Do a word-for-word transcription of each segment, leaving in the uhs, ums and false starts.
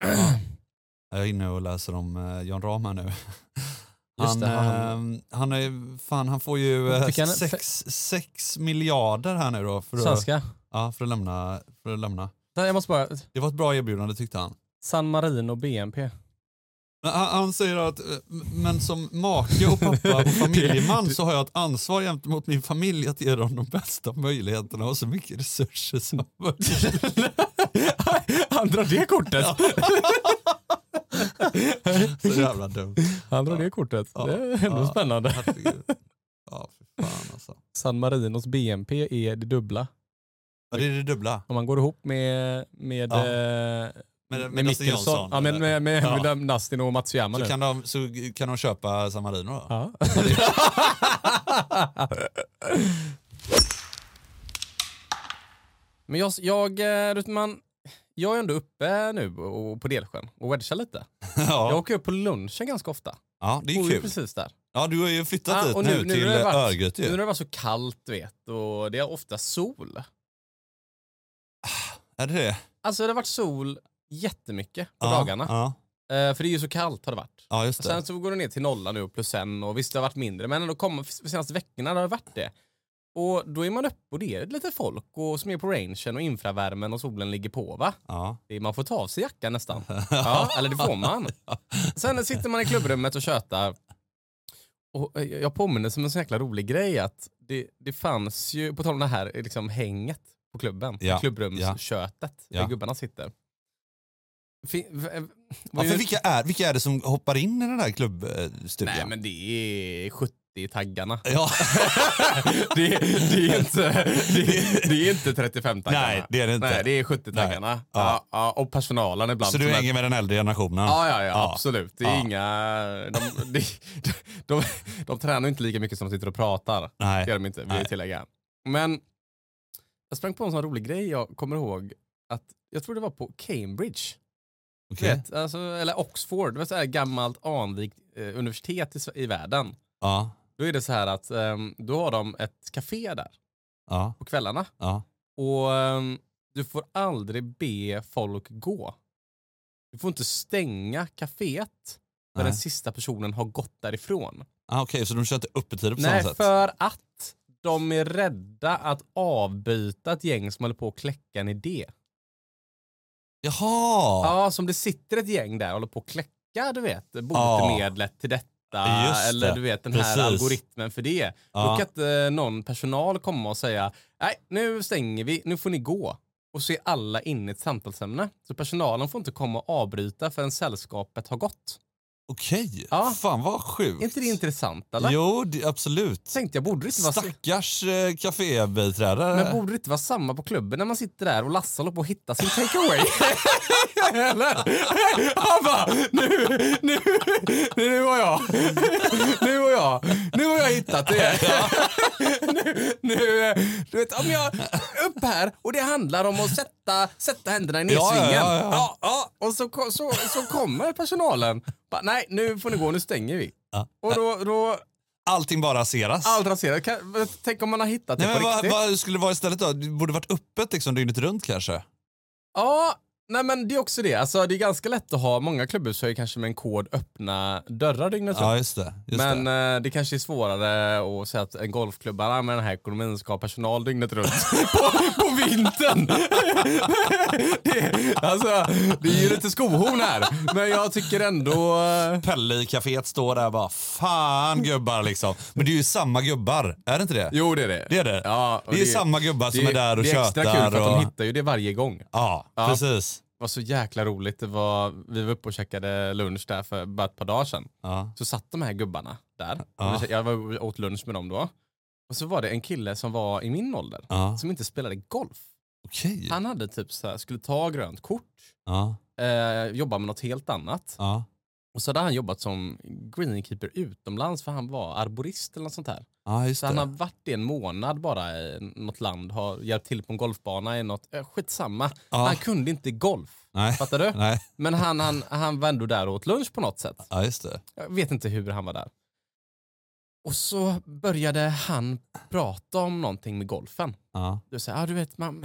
Ja. Jag är inne och läser om uh, Jan Rama nu. Han, det, han... Uh, han är fan han får ju uh, han... sex, sex miljarder här nu då för Svenska. att, ja, för att lämna för att lämna. Jag måste bara... Det var ett bra erbjudande tyckte han. San Marino B N P. Han, han säger att men som make och pappa och familjeman så har jag ett ansvar gentemot min familj att ge dem de bästa möjligheterna och så mycket resurser som möjligt. Han drar det kortet. Så jävla dumt. Han drar det kortet. Ja, det är ändå ja, spännande. Herregud. Ja, för fan alltså. San Marinos B N P är det dubbla. Ja, det är det dubbla. Om man går ihop med med ja. eh, med, med, med Mickelson, ja, med, med, med, ja. med Nastin och Matsuyama så nu. kan de så kan de köpa San Marino då. Ja. Men jag jag man jag är ändå uppe nu och på Delsjön och wedgar lite. Ja. Jag åker upp på lunchen ganska ofta. Ja, det är och kul. Precis där. Ja, du har ju flyttat ja, dit och nu, nu till Örgryte. Nu när det var så kallt, vet, och det är ofta sol. Är det det? Alltså det har varit sol jättemycket på ja, dagarna. Ja. Uh, för det är ju så kallt har det varit. Ja, just det. Sen så går det ner till nolla nu plus en och visst det har varit mindre. Men ändå kommer de senaste veckorna har det varit det. Och då är man uppe och det är lite folk och som är på rangen och infravärmen och solen ligger på, va? Ja. Det är, man får ta av sig jackan nästan. Ja, eller det får man. Sen sitter man i klubbrummet och tjötar. Och jag påminner som en så jäkla rolig grej att det, det fanns ju, på tal om det här liksom hänget på klubben, ja. klubbrumskötet ja. där gubbarna sitter. Fin, v, v, ja, för vilka, är, vilka är det som hoppar in i den här klubbstudion? Nej, men det är sjuttio-taggarna. Ja. det, det, är inte, det, det är inte trettiofem-taggarna. Nej, det är det inte. Nej, det är sjuttio-taggarna. Ja. Ja, och personalen ibland. Så du hänger med den äldre generationen? Ja, ja, ja, absolut. Det är ja. inga... De, de, de, de, de tränar inte lika mycket som de sitter och pratar. Nej. Det gör de inte, vill jag tillägga. Men jag sprang på en sån rolig grej. Jag kommer ihåg att jag tror det var på Cambridge. Okay. Vet, alltså, eller Oxford, det var så här gammalt anrikt eh, universitet i, i världen. Ja. Då är det så här att um, då har de ett café där ja. på kvällarna. Ja. Och um, du får aldrig be folk gå. Du får inte stänga kaféet när den sista personen har gått därifrån. Ah, Okej, okay. Så de kör inte öppettider på Nej, samma sätt? Nej, för att de är rädda att avbyta ett gäng som håller på att kläcka en idé. Jaha! Ja, som det sitter ett gäng där och håller på att kläcka, du vet, botemedlet ja. till detta. Just eller det. du vet, den Precis. här algoritmen för det. Ja. Då kan inte någon personal komma och säga, nej, nu stänger vi, nu får ni gå. Och så är alla inne i ett samtalsämne. Så personalen får inte komma och avbryta förrän sällskapet har gått. Okej, ja. Fan vad sjukt. Är inte det intressant, eller? Jo, det, absolut. Tänkte jag, borde det inte vara... Stackars eh, kafébiträdare. Men borde det inte vara samma på klubben när man sitter där och Lasse håller på att hitta sin takeaway? Eller? Han bara, nu, nu, nu var jag. Nu var jag. Nu har jag hittat det. nu, nu, du vet, om jag upp här och det handlar om att sätta, sätta händerna i nedsvingen. Ja, ja, ja, ja. Ja, ja. Och så, så, så kommer personalen. Bara, nej, nu får ni gå, nu stänger vi. Ja. Och då... då allting bara raseras. Allt raseras. Kan, tänk om man har hittat det. Nej, på men riktigt. Vad, vad skulle det vara istället då? Det borde varit öppet liksom, dygnet runt kanske. Ja, nej men det är också det. Alltså det är ganska lätt att ha, många klubbhus har ju kanske med en kod öppna dörrar dygnet runt. Ja, just det. Just men det. Eh, det kanske är svårare att säga att en golfklubb med den här ekonomin ska ha personal dygnet runt på, på vintern. det, alltså, det är ju lite skohorn här. Men jag tycker ändå... Eh... Pelle i kaféet står där och bara, fan gubbar liksom. Men det är ju samma gubbar, är det inte det? Jo, det är det. Det är det. Ja, det är det, samma gubbar som det, är där och tjötar. Det är extra tjötar kul för och... att de hittar ju det varje gång. Ja, ja. precis. Det var så jäkla roligt. Det var, vi var uppe och käkade lunch där för bara ett par dagar sedan. Ja. Så satt de här gubbarna där. Ja. Jag var åt lunch med dem då. Och så var det en kille som var i min ålder. Ja. Som inte spelade golf. Okej. Han hade typ så här, skulle ta grönt kort. Ja. Eh, jobba med något helt annat. Ja. Och så hade han jobbat som greenkeeper utomlands. För han var arborist eller något sånt här. Ja, just så det. han har varit i en månad bara i något land. Har hjälpt till på en golfbana i något. Eh, skitsamma. Ja. Han kunde inte golf. Nej. Fattar du? Nej. Men han, han, han var ändå där och åt lunch på något sätt. Ja, just det. Jag vet inte hur han var där. Och så började han prata om någonting med golfen. Ja. Du säger, ah, du vet, man,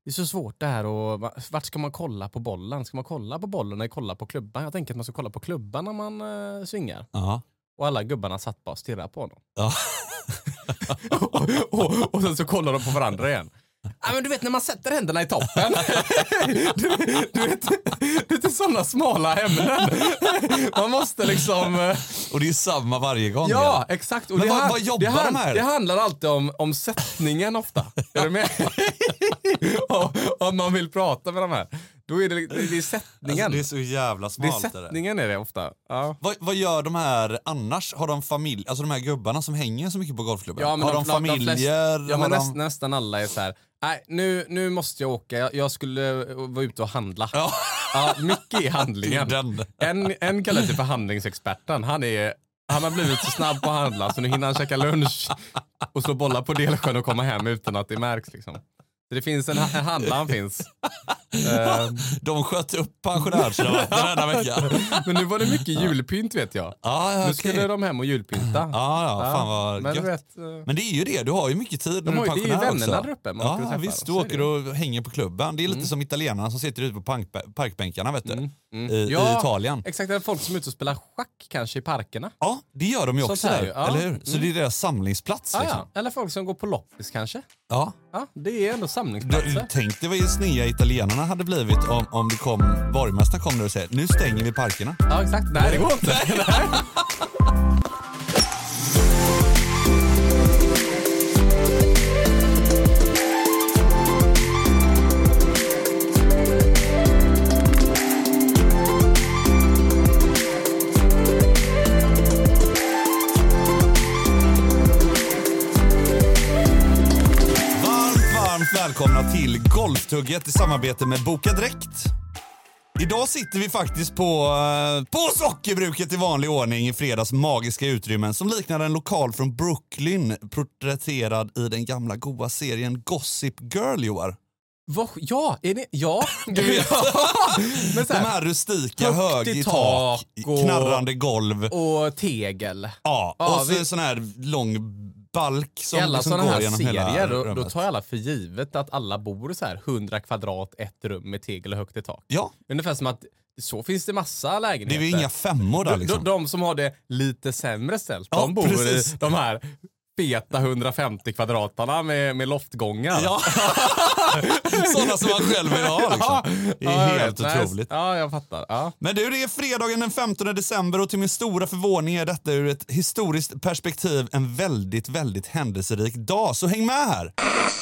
Det är så svårt det här och vart ska man kolla på bollen? Ska man kolla på bollen eller kolla på klubban? Jag tänker att man ska kolla på klubban när man uh, svingar. Ja. Och alla gubbarna satt bara och stirrade på honom. Ja. och, och, och sen så kollar de på varandra igen. Ja, men du vet när man sätter händerna i toppen. du, du vet, det är sådana smala ämnen. Man måste liksom... Och det är samma varje gång. Ja, ja. Exakt. Och men det, vad, han, vad jobbar det, de här? Det handlar alltid om, om sättningen ofta. Är du med? och, om man vill prata med de här. Då är det, det är sättningen. Alltså, det är så jävla smalt. Det är sättningen är det ofta. Ja. Vad, vad gör de här annars? Har de familj, alltså de här gubbarna som hänger så mycket på golfklubben? Ja, men har de, de familjer? De flesta, ja, men de... näst, nästan alla är så här. Nej, nu, nu måste jag åka. Jag, jag skulle vara ute och handla. Ja. Ja, mycket i handlingen. Den. En, en kallar sig för handlingsexperten. Han, är, han har blivit så snabb på att handla så nu hinner han käka lunch och slå bollar på Delsjön och komma hem utan att det märks. Liksom. Så det finns en, en handlare finns. uh, de sköt upp pensionärsrabatten denna vecka. Men nu var det mycket julpynt vet jag. Ah, ja, nu okay. skulle de hem och julpynta. Ah, ja, fan vad men, gött. vet, men det är ju det, du har ju mycket tid när de du är pensionär också. Det är ju vännerna där uppe. Man ja, visst, du åker och hänger på klubben. Det är lite mm. som italienarna som sitter ute på park, parkbänkarna vet du. Mm. Mm. I, ja, i Italien. Exakt, det är folk som är ute och spelar schack kanske i parkerna. Ja, det gör de ju också där, ja. Eller hur? Så mm. det är deras samlingsplats. Ah, liksom. ja. Eller folk som går på loppis kanske. Ja. Ja, det är ändå samlingsplatser. Tänk dig vad ju snea italienarna hade blivit om, om det kom, borgmästaren kom där och säger nu stänger vi parkerna. Ja, exakt. Nej, det går inte. Välkomna till Golftugget i samarbete med Boka Direkt. Idag sitter vi faktiskt på, på sockerbruket i vanlig ordning i fredags magiska utrymmen som liknar en lokal från Brooklyn porträtterad i den gamla goa serien Gossip Girl, Joar. Va? Ja, är det? Ja. Du vet. Men så här, de här rustika hög i tak, och, knarrande golv. Och tegel. Ja, och ja, så vi... sån här lång balk som I alla liksom såna går här genom serier, hela då, rummet. då tar alla för givet att alla bor så här hundra kvadrat, ett rum med tegel och högt i tak. Ja. Ungefär som att så finns det massa lägenheter. Det är ju inga femmor där liksom. De, de, de som har det lite sämre ställt, ja, de bor precis. i de här feta hundrafemtio kvadratarna med, med loftgångar. Ja. Sådana som man själv vill ha liksom. Det är ja, helt vet, otroligt. Ja, jag fattar. Ja. Men du, det är fredagen den femtonde december och till min stora förvåning är detta ur ett historiskt perspektiv en väldigt, väldigt händelserik dag. Så häng med här!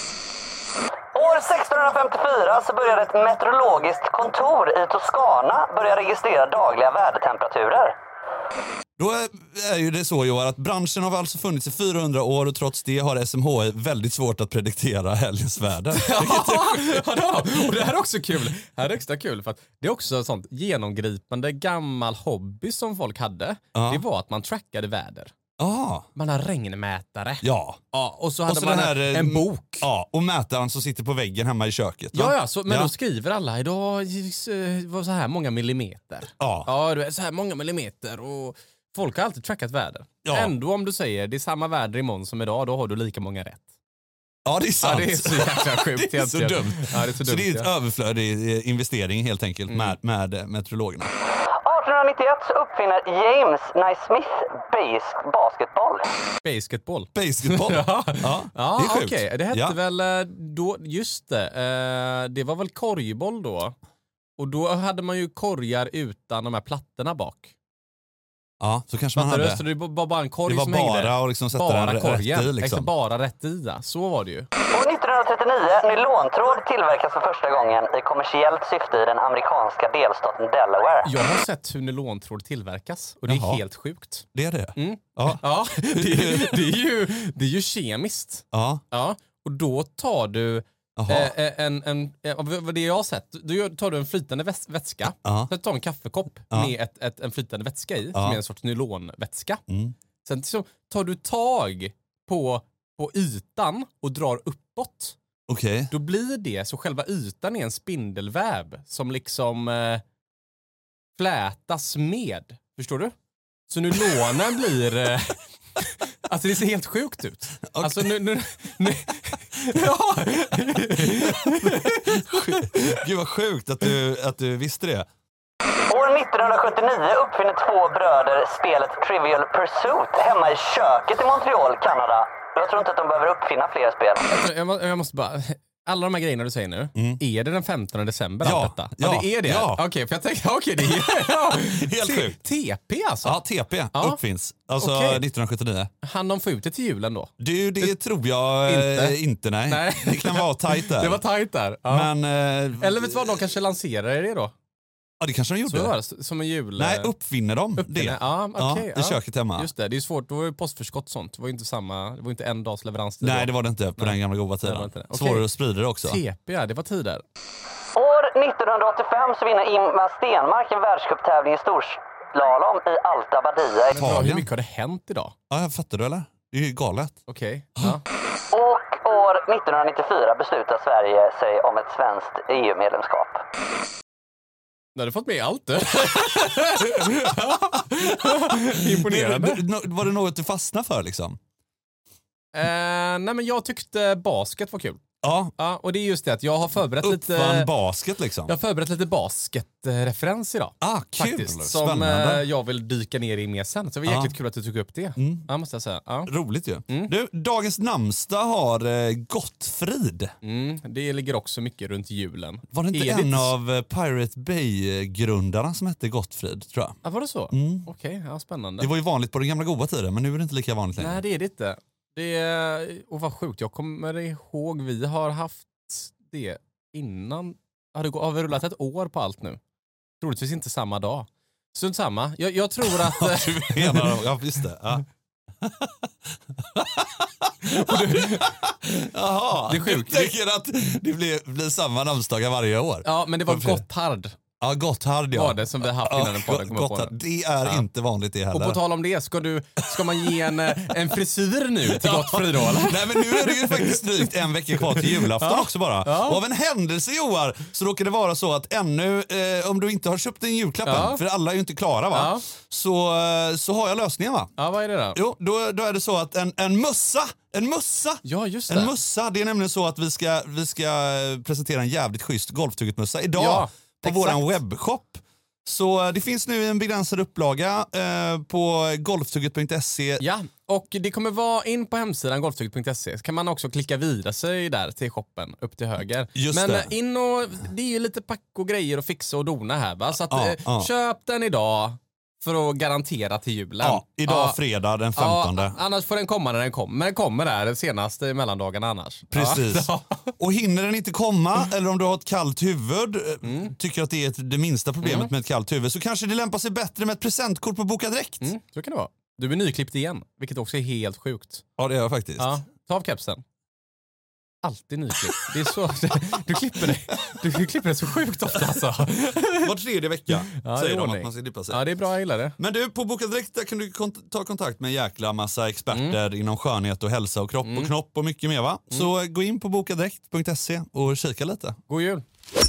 År sextonhundrafemtiofyra så började ett meteorologiskt kontor i Toscana börja registrera dagliga vädertemperaturer. Då är ju det så, Johan, att branschen har alltså funnits i fyrahundra år och trots det har S M H I väldigt svårt att prediktera helgens väder. Ja, och det här är också kul. Det här är extra kul för att det är också sånt genomgripande gammal hobby som folk hade. Ja. Det var att man trackade väder. Ah. Man har regnmätare. Ja. Ja. Och så hade och så man här, en bok. Ja, och mätaren som sitter på väggen hemma i köket. Va? Ja, ja så, men ja. då skriver alla idag var så här många millimeter. Ja. Ja, det är så här många millimeter och folk har alltid trackat väder. Ja. Ändå om du säger det är samma väder imorgon som idag, då har du lika många rätt. Ja, det är sant. Ja, det är så jäkla sjukt. Det är så dumt. Ja, det är så, så dumt, det är ett ja. överflödig investering helt enkelt mm. med, med meteorologerna. arton nittioett så uppfinner James Naismith bas- basketboll. Basketboll? Basketboll? ja, ja, ja okej. Okay. Det hette ja. väl då, just det, det var väl korgboll då. Och då hade man ju korgar utan de här plattorna bak. Ja, så kanske man hade. hade. Så det var bara en korg det var som bara hängde. Och liksom sätta bara den korgen. Rätt i, liksom. Exakt, bara rätt i, ja. Så var det ju. År nittonhundratrettionio, nylontråd tillverkas för första gången i kommersiellt syfte i den amerikanska delstaten Delaware. Jag har sett hur nylontråd tillverkas och det Jaha. är helt sjukt. Det är det? Mm. Ja. ja det, är, det, är ju, det är ju kemiskt. Ja. Ja. Och då tar du Eh, en, en, vad det jag har sett, då tar du en flytande väs- vätska, uh-huh. så tar du en kaffekopp uh-huh. med ett, ett, en flytande vätska i, uh-huh. som är en sorts nylonvätska. Mm. Sen så tar du tag på, på ytan och drar uppåt. Okay. Då blir det så själva ytan är en spindelväv som liksom eh, flätas med. Förstår du? Så nylonen blir... Eh, alltså det ser helt sjukt ut. Okay. Alltså nu... nu, nu Ja. Gud vad sjukt att du, att du visste det. År nittonhundrasjuttionio uppfinner två bröder spelet Trivial Pursuit hemma i köket i Montreal, Kanada. Jag tror inte att de behöver uppfinna fler spel. Jag, må, jag måste bara... Alla de här grejerna du säger nu, mm. är det den femtonde december ja, allt detta? Ja, ja, det är det. Ja. Okej, okay, för jag tänkte, okej, okay, det är ja. Helt sjukt. T P alltså? Ja, T P ja. uppfinns. Alltså okay. nittonhundrasjuttionio. Han de få ut det till julen då? Du, det, det tror jag inte, eh, inte nej. nej. Det kan vara tajt där. Det var tajt där. Ja. Men, eh, eller vet du vad, de kanske lanserade det då? Ja, det kanske de gjorde. Så var det, som en jul... Nej, uppfinner de uppfinner. det. Ja, okay, ja, ja. I köket hemma. Just det, det är svårt. Det var ju postförskott och sånt. Det var ju inte samma, det var inte en dags leverans. Nej, det var det inte på Nej. den gamla goda tiden. Okay. Svårare att sprida det också. T P, ja, det var tider. År nittonhundraåttiofem så vinner Ingmar Stenmark en världscuptävling i storslalom i Alta Badia. Men hur mycket har det hänt idag? Ja, jag fattar du eller? Det är ju galet. Okej. Okay. Ja. Och år nittonhundranittiofyra beslutar Sverige sig om ett svenskt E U-medlemskap. Du hade fått med allt det. Imponerande. Var det något du fastnade för liksom? Uh, nej men jag tyckte basket var kul. Ja. Ja, och det är just det att jag har förberett Uppfann lite... basket liksom. Jag har förberett lite basketreferens idag. Ah, kul. Faktiskt, som eh, jag vill dyka ner i mer sen. Så det var jäkligt ah. kul att du tog upp det. Mm. Ja, måste jag säga. Ja. Roligt ju. Mm. Du, dagens namnsdag har eh, Gottfrid. Mm, det ligger också mycket runt julen. Var det inte Edith? En av eh, Pirate Bay-grundarna som hette Gottfrid, tror jag? Ja, var det så? Mm. Okej, okay, ja, spännande. Det var ju vanligt på den gamla goda tiden, men nu är det inte lika vanligt längre. Nej, det är det inte. Det är, och vad sjukt, jag kommer ihåg, vi har haft det innan. Har, det, har vi rullat ett år på allt nu? Troligtvis inte samma dag. Strunt samma. Jag, jag tror att... du menar, ja, visst det. Ja. du, Jaha, det är sjukt. Du tänker att det blir, blir samma namnsdagar varje år? Ja, men det var Gotthard. Ja, Gotthard, ja. Var det som vi har haft innan den podden kommer på. Det är ja. inte vanligt det heller. Och på tal om det, ska, du, ska man ge en, en frisyr nu till Gottfrid då, eller? Nej, men nu är det ju faktiskt drygt en vecka kvar till julafton ja. också bara. Ja. Och av en händelse, Joar, så råkar det vara så att ännu, eh, om du inte har köpt en julklapp ja. än, för alla är ju inte klara va, ja. så, så har jag lösningen va. Ja, vad är det då? Jo, då, då är det så att en, en mössa, en mössa, ja, just det. En mössa, det är nämligen så att vi ska, vi ska presentera en jävligt schysst golftugget-mössa idag ja, på våran webbshop. Så det finns nu en begränsad upplaga eh, på golftugget punkt se. Ja, och det kommer vara in på hemsidan golftugget punkt se. Så kan man också klicka vidare sig där till shoppen upp till höger. Just Men det. in och det är ju lite pack och grejer och fixa och dona här va. Så att, ja, eh, ja. köp den idag för att garantera till julen. Ja, idag ja. fredag den femtonde. Ja, annars får den komma när den kommer. Men den kommer där den senaste mellandagarna annars. Precis. Ja. Och hinner den inte komma, eller om du har ett kallt huvud, mm. tycker att det är ett, det minsta problemet mm. med ett kallt huvud, så kanske det lämpar sig bättre med ett presentkort på Boka Direkt. Mm, så kan det vara. Du är nyklippt igen, vilket också är helt sjukt. Ja, det är jag faktiskt. Ja, ta av kepsen. Alltid nyklippt. Det är så, du klipper dig. Du, du klipper dig så sjukt ofta alltså. Var tredje vecka ja, säger de att man ska klippa sig. Ja, det är bra, jag gillar det. Men du, på Boka Direkt där kan du kont- ta kontakt med en jäkla massa experter mm. inom skönhet och hälsa och kropp mm. och knopp och mycket mer va? Mm. Så gå in på boka direkt punkt se och kika lite. God jul.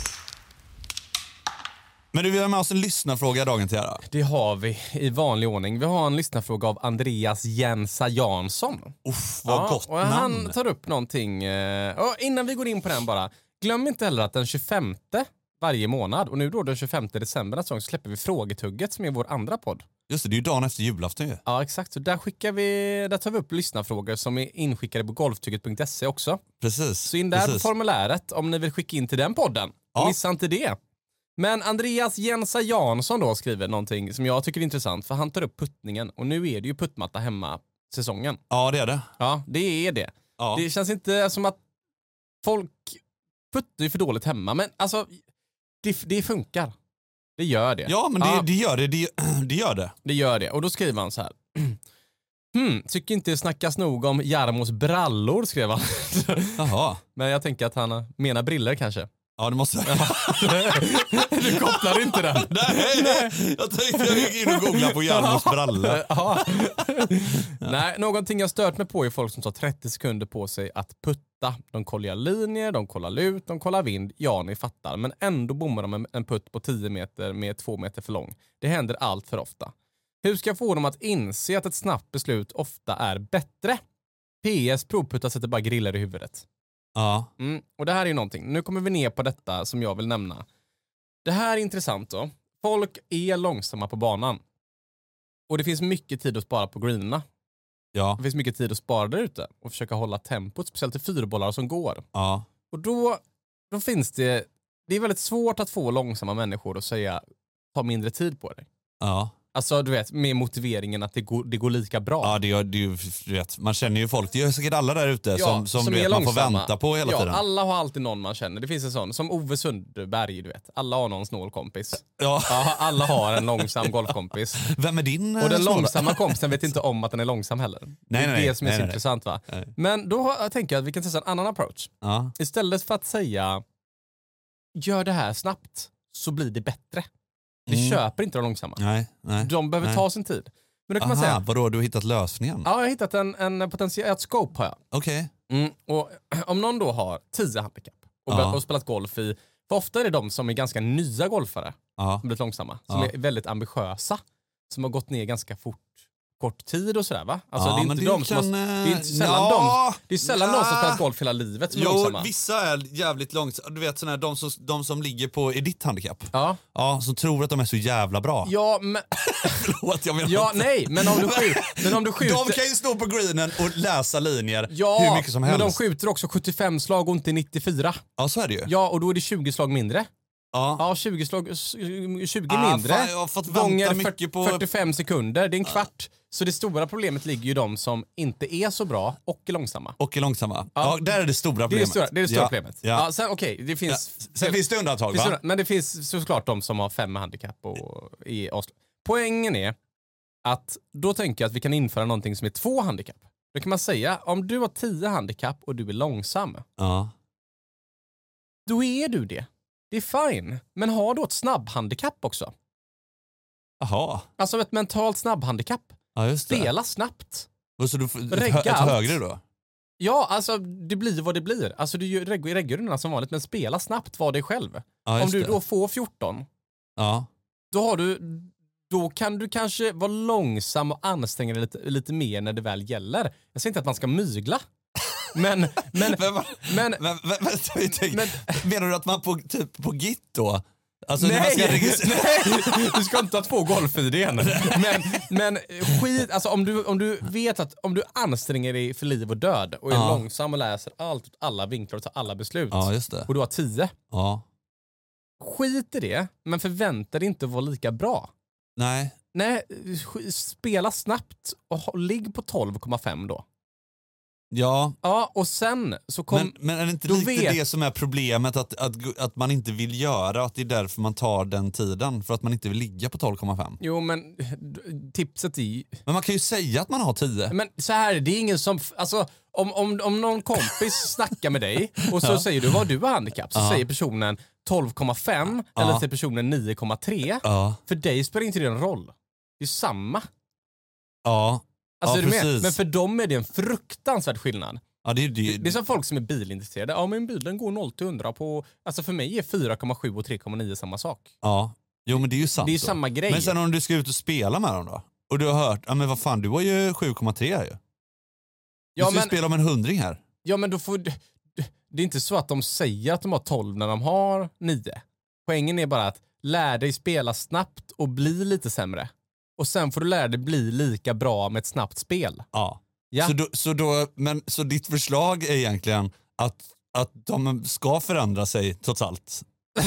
Men du, vi har med oss en lyssnarfråga dagen till här. Det har vi i vanlig ordning. Vi har en lyssnarfråga av Andreas Jensa Jansson. Uff, vad ja, gott och namn. Han tar upp någonting. Och innan vi går in på den bara. Glöm inte heller att den tjugofemte varje månad, och nu då den tjugofemte december nästa gång, så släpper vi Frågetugget som är vår andra podd. Just det, det är ju dagen efter julafton ju. Ja, exakt. Så där, skickar vi, där tar vi upp lyssnarfrågor som är inskickade på golftugget punkt se också. Precis. Så in där precis. på formuläret om ni vill skicka in till den podden. Ja. Missa inte det. Men Andreas Jensa Jansson då skriver någonting som jag tycker är intressant, för han tar upp puttningen. Och nu är det ju puttmatta hemma säsongen. Ja, det är det. Ja, det är det. Ja. Det känns inte som att folk puttar ju för dåligt hemma, men alltså det, det funkar. Det gör det. Ja, men det, ja. det gör det. det. Det gör det. Det gör det. Och då skriver han så här. Hmm, tycker inte det snackas nog om Jarmos brallor, skrev han. Jaha. Men jag tänker att han menar briller kanske. Ja, det måste jag. Du kopplar inte den. Nej, nej, jag tänkte jag gick in och googlade på Jarmos brallor. Ja. Nej, någonting jag stört mig på är folk som tar trettio sekunder på sig att putta. De kollar linjer, de kollar lut, de kollar vind. Ja, ni fattar. Men ändå bommar de en putt på tio meter med två meter för lång. Det händer allt för ofta. Hur ska jag få dem att inse att ett snabbt beslut ofta är bättre? P S, provputta sätter bara grillar i huvudet. Ja. Mm, och det här är ju någonting. Nu kommer vi ner på detta som jag vill nämna. Det här är intressant då. Folk är långsamma på banan. Och det finns mycket tid att spara på greenerna. Ja. Det finns mycket tid att spara där ute och försöka hålla tempot, speciellt till fyrbollar som går. Ja. Och då, då finns det, det är väldigt svårt att få långsamma människor att säga ta mindre tid på dig. Ja. Alltså du vet, med motiveringen att det går, det går lika bra. Ja, det är, det är, du vet, man känner ju folk, det är säkert alla där ute Ja, som, som, som du är vet, man får långsamma. vänta på hela ja, tiden. Alla har alltid någon man känner. Det finns en sån, som Ove Sundberg, du vet. Alla har någon snål kompis. Ja. Ja, alla har en långsam golfkompis. Vem är din? Och den snåla? långsamma kompisen vet inte om att den är långsam heller. Nej, det är nej, det som är nej, så nej, intressant va? nej. Men då har- jag tänker jag att vi kan testa en annan approach. Ja. Istället för att säga gör det här snabbt så blir det bättre. Det Mm. köper inte de långsamma. Nej, nej. De behöver nej. ta sin tid. Men då kan Aha, man säga, vadå, du har hittat lösningen? ja jag har hittat en, en potentiell, ett scope har jag. Okej. Mm, och om någon då har tio handikapp och, Ja. och spelat golf i, för ofta är det de som är ganska nya golfare Ja. som blivit långsamma, som Ja. är väldigt ambitiösa, som har gått ner ganska fort, kort tid och sådär va? Alltså Ja, det är men inte det de som har, kan, det är inte eh, sällan ja, de, det är sällan de som ja. spelat golf hela livet som är Jo, långsamma. vissa är jävligt långsamma. Du vet såna här, de som, de som ligger på i ditt handikapp. Ja. Ja, som tror att de är så jävla bra. Ja, men, Förlåt, jag menar ja inte. nej, men om du skjuter, men om du skjuter De kan ju stå på greenen och läsa linjer ja, hur mycket som men helst. de skjuter också sjuttiofem slag och inte nittiofyra. Ja, så är det ju. Ja, och då är det tjugo slag mindre. Ja. Ja, tjugo slag, tjugo Ah, mindre. fan, jag har fått vänta gånger mycket på- fyrtiofem sekunder, det är en kvart. Så det stora problemet ligger ju de som inte är så bra och är långsamma. Och är långsamma. Ja. Ja. där är det stora Det är problemet. det stora, det är det stora ja. problemet. Ja. Ja, sen, okej, det Ja. finns... Sen finns det undantag, finns va? det, men det finns såklart de som har fem handikapp och är Oslo. Poängen är att då tänker jag att vi kan införa någonting som är två handikapp. Då kan man säga, om du har tio handikapp och du är långsam, Ja. då är du det. Det är fine. Men har du ett snabbhandikapp också? Jaha. Alltså ett mentalt snabbhandikapp. Ja, just det. Spela snabbt. Och så du får ett, Regga hö- ett allt. högre då? Ja, alltså det blir vad det blir. Alltså du gör reg- reglerna som vanligt, men spela snabbt, var dig själv. Ja, just Om du det. då får fjorton, Ja. då har du... Då kan du kanske vara långsam och anstränga dig lite, lite mer när det väl gäller. Jag säger inte att man ska mygla. Men... men, Men, va- men men, vä- vänta, jag tänkte- Men- menar du att man på, typ på git då? Alltså när man nej, ska registrera... nej, du ska inte ha två golf-I D. Men, men skit, alltså om du, om du vet att om du anstränger dig för liv och död och är Ja. långsam och läser allt åt alla vinklar och tar alla beslut Ja, just det. och du har tio, Ja. skit i det, men förvänta dig inte att vara lika bra. Nej. Nej, sk- spela snabbt och ha- ligg på tolv komma fem då. Ja, Ja, och sen så kom... men, men är det inte då lite vet- det som är problemet att, att, att man inte vill göra, att det är därför man tar den tiden, för att man inte vill ligga på tolv komma fem? Jo, men d- tipset är ju... Men man kan ju säga att man har tio. Men så här, det är ingen som... f- Alltså, om, om, om någon kompis snackar med dig och så säger du vad du har handikapp, så Ja. säger personen tolv komma fem Ja. eller säger personen nio komma tre. Ja. För dig spelar inte det en roll. Det är samma. Ja. Alltså, ja, är du med? precis. Men för dem är det en fruktansvärd skillnad. Ja, det, är- det, Det är som folk som är bilintresserade. Ja, men bilen går noll till hundra på... Alltså för mig är fyra komma sju och tre komma nio samma sak. ja. Jo, men det är ju sant. Det är ju då. samma grej. Men sen om du ska ut och spela med dem då? Och du har hört, ja men vad fan, du har ju sju komma tre här ju. Du Ja, ska ju men, spela om en hundring här. ja, men då får... Det är inte så att de säger att de har tolv när de har nio. Poängen är bara att lär dig spela snabbt och bli lite sämre. Och sen får du lära dig bli lika bra med ett snabbt spel. Ja. Ja. Så, då, så, då, men, så ditt förslag är egentligen att, att de ska förändra sig trots allt?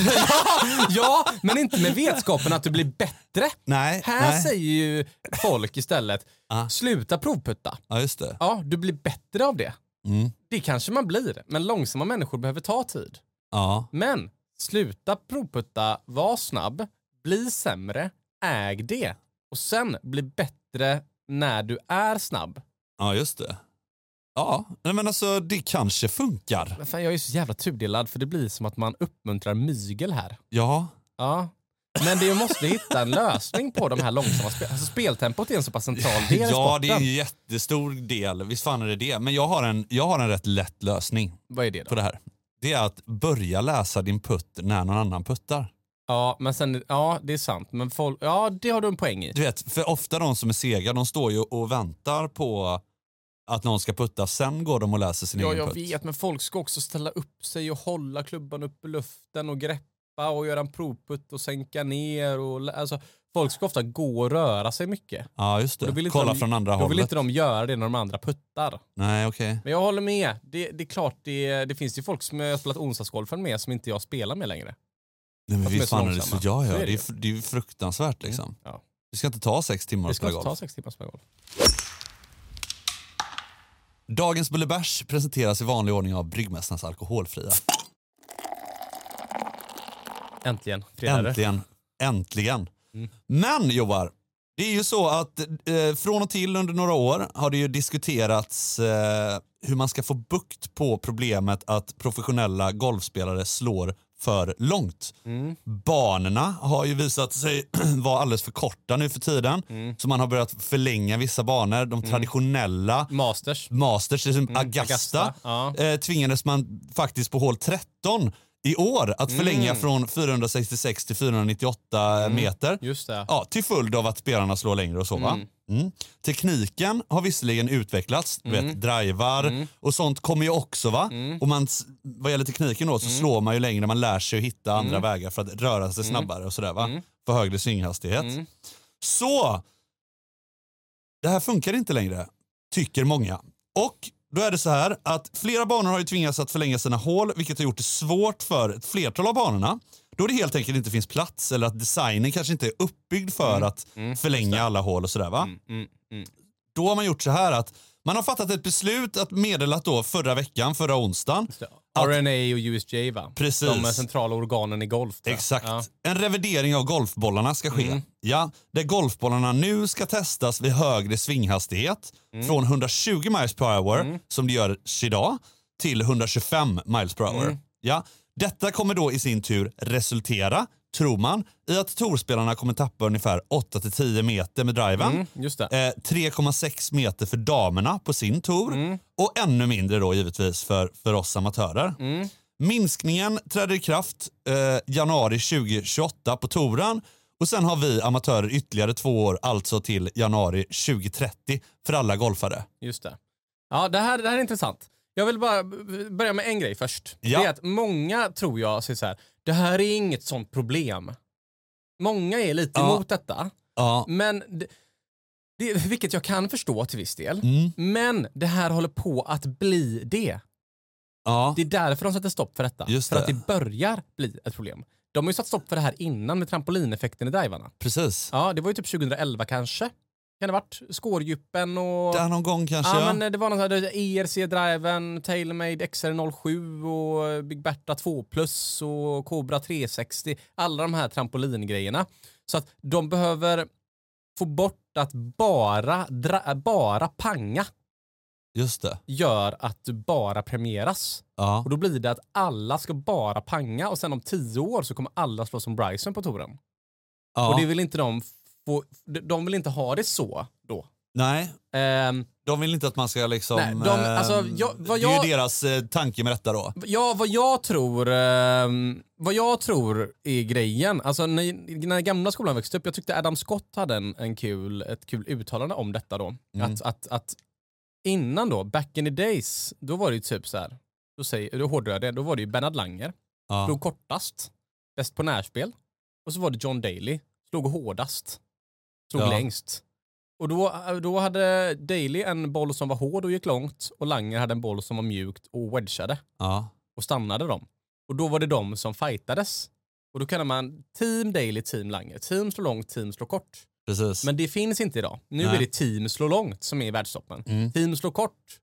Ja, men inte med vetskapen att du blir bättre. Nej. Här nej. säger ju folk istället, Ah. sluta provputta. Ja, just det. Ja, du blir bättre av det. Mm. Det kanske man blir, men långsamma människor behöver ta tid. Ja. Men sluta provputta, var snabb, bli sämre, äg det. Och sen bli bättre när du är snabb. Ja, just det. Ja, nej, men alltså det kanske funkar. Men fan, jag är så jävla tudelad för det blir som att man uppmuntrar mygel här. Ja. Ja. Men det måste hitta en lösning på de här långsamma spel. Alltså speltempot är en så pass central del i Ja, sporten. det är en jättestor del. Visst fan är det det. Men jag har en, jag har en rätt lätt lösning Vad är det då? på det här. Det är att börja läsa din putt när någon annan puttar. Ja, men sen, ja det är sant. Men folk, ja det har du en poäng i. Du vet, för ofta de som är sega, de står ju och väntar på att någon ska putta, sen går de och läser sin Ja, egen jag putt. vet, men folk ska också ställa upp sig och hålla klubban upp i luften och greppa och göra en provputt och sänka ner. Och, alltså, folk ska ofta gå och röra sig mycket. Ja, just det. Då vill inte Kolla de, från andra då hållet. vill inte de göra det när de andra puttar. Nej, okej. Okay. Men jag håller med. Det, det är klart, det, det finns ju folk som jag har spelat onsdagsgolfen med som inte jag spelar med längre. Nej, men Att de är visst så fan är det långsamma. så jag Så gör. är Det det är, det är ju fruktansvärt liksom. Mm. Ja. Det ska inte ta sex timmar Det att ska spela inte ta golf. sex timmar att spela golf. Dagens Bullebärs presenteras i vanlig ordning av Bryggmästarnas alkoholfria. Äntligen. Fredare. Äntligen. Äntligen. Mm. Men Joar, det är ju så att eh, från och till under några år har det ju diskuterats eh, hur man ska få bukt på problemet att professionella golfspelare slår för långt. Mm. Banorna har ju visat sig vara alldeles för korta nu för tiden. Mm. Så man har börjat förlänga vissa banor. De traditionella Masters. Masters, liksom Mm, Augusta, Augusta, ja. eh, tvingades man faktiskt på hål tretton i år att förlänga Mm. från fyrahundrasextiosex till fyrahundranittioåtta meter. Just det. Ja, till följd av att spelarna slår längre och så va? Mm. Mm. Tekniken har visserligen utvecklats, du vet, drivar Mm. och sånt kommer ju också va? Mm. Och man, vad gäller tekniken då så Mm. slår man ju längre, man lär sig att hitta andra Mm. vägar för att röra sig snabbare och sådär va? Mm. För högre svinghastighet. Mm. Så, det här funkar inte längre, tycker många. Och då är det så här att flera banor har ju tvingats att förlänga sina hål, vilket har gjort det svårt för ett flertal av banorna. Då det helt enkelt inte finns plats eller att designen kanske inte är uppbyggd för Mm. att Mm. förlänga alla hål och sådär va? Mm. Mm. Mm. Då har man gjort så här att man har fattat ett beslut att meddelat då förra veckan, förra onsdagen. R N A och U S J va? Precis. De är centrala organen i golf. tror jag. Exakt. Ja. En revidering av golfbollarna ska ske. Mm. Ja, där golfbollarna nu ska testas vid högre svinghastighet Mm. från hundratjugo miles per hour Mm. som det gör idag till hundratjugofem miles per hour. Mm. Ja, detta kommer då i sin tur resultera, tror man, i att tourspelarna kommer tappa ungefär åtta till tio meter med driven. Mm. Just det. Eh, tre komma sex meter för damerna på sin tour Mm. och ännu mindre då givetvis för, för oss amatörer. Mm. Minskningen träder i kraft eh, januari tjugohundratjugoåtta på touren och sen har vi amatörer ytterligare två år, alltså till januari tjugotrettio för alla golfare. Just det. Ja, det här, det här är intressant. Jag vill bara b- börja med en grej först. Ja. Det är att många tror jag säger så här, det här är inget sånt problem. Många är lite Ja. emot detta. Ja. Men det, det, vilket jag kan förstå till viss del. Mm. Men det här håller på att bli det. Ja. Det är därför de sätter stopp för detta. Just för det. att det börjar bli ett problem. De har ju satt stopp för det här innan med trampolineffekten i drivarna. Precis. Ja, det var ju typ tjugohundraelva kanske. Kan det ha varit? Skårdjupen och... Där någon gång kanske. Ja, men det var någon sån här E R C-driven, TaylorMade X R noll sju och Big Bertha två plus och Cobra tre sextio. Alla de här trampolingrejerna. Så att de behöver få bort att bara, dra, bara panga Just det. gör att du bara premieras. Ja. Och då blir det att alla ska bara panga och sen om tio år så kommer alla slå som Bryson på touren. Ja. Och det vill inte de få, de vill inte ha det så då. Nej, Ehm, de vill inte att man ska liksom... Nej, de- alltså, ehm, jag- vad det är jag- ju deras eh, tanke med detta då. Ja, vad jag tror ehm, vad jag tror är grejen. Alltså när, när gamla skolan växte upp, jag tyckte Adam Scott hade en, en kul, ett kul uttalande om detta då. Mm. Att, att, att innan då, back in the days, då var det ju typ så här. Då, säger, då hårdrar jag det, då var det ju Bernhard Langer. Ja. Slog kortast, bäst på närspel. Och så var det John Daly, slog hårdast, slog Ja. längst. Och då, då hade Daly en boll som var hård och gick långt och Langer hade en boll som var mjukt och wedgade Ja. och stannade dem. Och då var det de som fightades. Och då kallar man team Daly, team Langer. Team slår långt, team slår kort. Precis. Men det finns inte idag. Nu Nej. är det team slår långt som är i världstoppen. Mm. Team slår kort.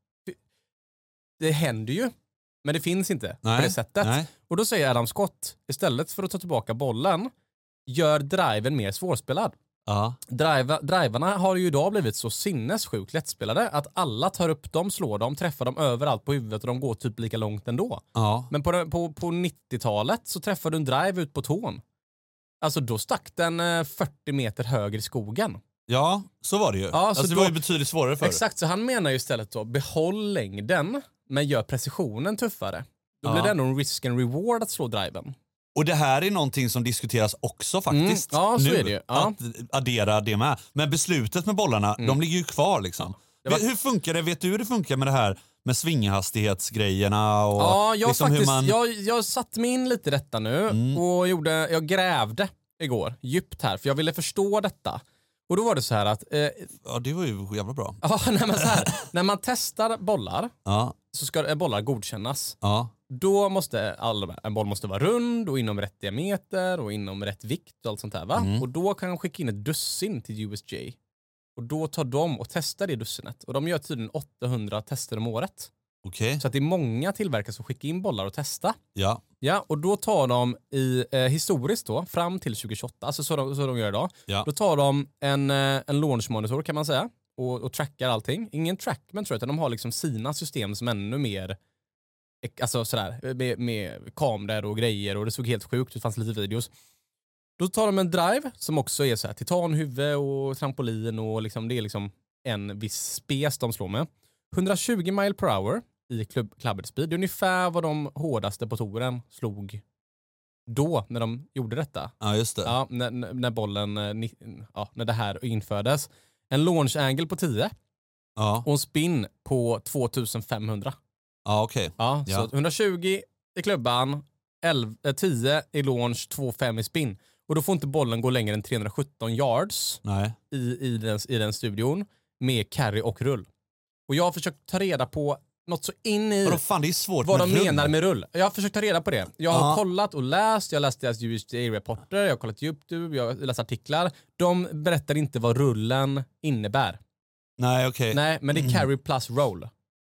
Det händer ju. Men det finns inte Nej. på det sättet. Nej. Och då säger Adam Scott, istället för att ta tillbaka bollen, gör driven mer svårspelad. Ja. Driva, drivarna har ju idag blivit så sinnessjukt lättspelade att alla tar upp dem, slår dem, träffar dem överallt på huvudet och de går typ lika långt ändå. Ja. Men på, på, på nittiotalet så träffade du en drive ut på tån. Alltså då stack den eh, fyrtio meter högre i skogen. Ja, så var det ju. Ja, alltså, så det då- var ju betydligt svårare förr. Exakt, så han menar ju istället då, behåll längden men gör precisionen tuffare. Då Ja. blir det ändå en risk and reward att slå driven. Och det här är någonting som diskuteras också faktiskt. Mm, ja, så nu, är det ju. Ja. Att addera det med. Men beslutet med bollarna, Mm. de ligger ju kvar liksom. Det var... Hur funkar det? Vet du hur det funkar med det här med svinghastighetsgrejerna? Och ja, jag, liksom faktiskt, hur man... jag, jag satt mig in lite i detta nu mm. och gjorde, jag grävde igår djupt här för jag ville förstå detta. Och då var det så här att... Eh, ja, det var ju jävla bra. Ja, nej, men så här, när man testar bollar ja. så ska bollar godkännas. Ja. Då måste alla, en boll måste vara rund och inom rätt diameter och inom rätt vikt och allt sånt här va? Mm. Och då kan de skicka in ett dussin till U S J. Och då tar de och testar det dussinet. Och de gör tydligen åttahundra tester om året. Okay. Så att det är många tillverkare som skickar in bollar och testa. Ja. Ja, och då tar de i eh, historiskt då, fram till tjugohundratjugoåtta, alltså så de, så de gör idag. Ja. Då tar de en, eh, en launch monitor kan man säga och, och trackar allting. Ingen trackman tror jag, utan de har liksom sina system som ännu mer, alltså sådär, med, med kameror och grejer och det såg helt sjukt, det fanns lite videos. Då tar de en drive som också är så här titanhuvud och trampolin och liksom, det är liksom en viss spes de slår med. hundratjugo mile per hour i club, clubbed speed. Det är ungefär vad de hårdaste på touren slog då när de gjorde detta. Ja, just det. Ja, när, när bollen, ja, när det här infördes. En launch angle på tio. Ja. Och en spin på tvåtusenfemhundra. Ja, okej. Okay. Ja, ja. Så hundratjugo i klubban, elva, tio i launch, två komma fem i spin. Och då får inte bollen gå längre än trehundrasjutton yards Nej. I, i, den, i den studion med carry och rull. Och jag har försökt ta reda på något så in i Vadå, fan, det är svårt vad med de rull. menar med rull. Jag har försökt ta reda på det. Jag har ja. kollat och läst, jag har läst deras U S J-rapporter, jag har kollat YouTube, jag har läst artiklar. De berättar inte vad rullen innebär. Nej, okej. Okay. Nej, men det är carry plus roll.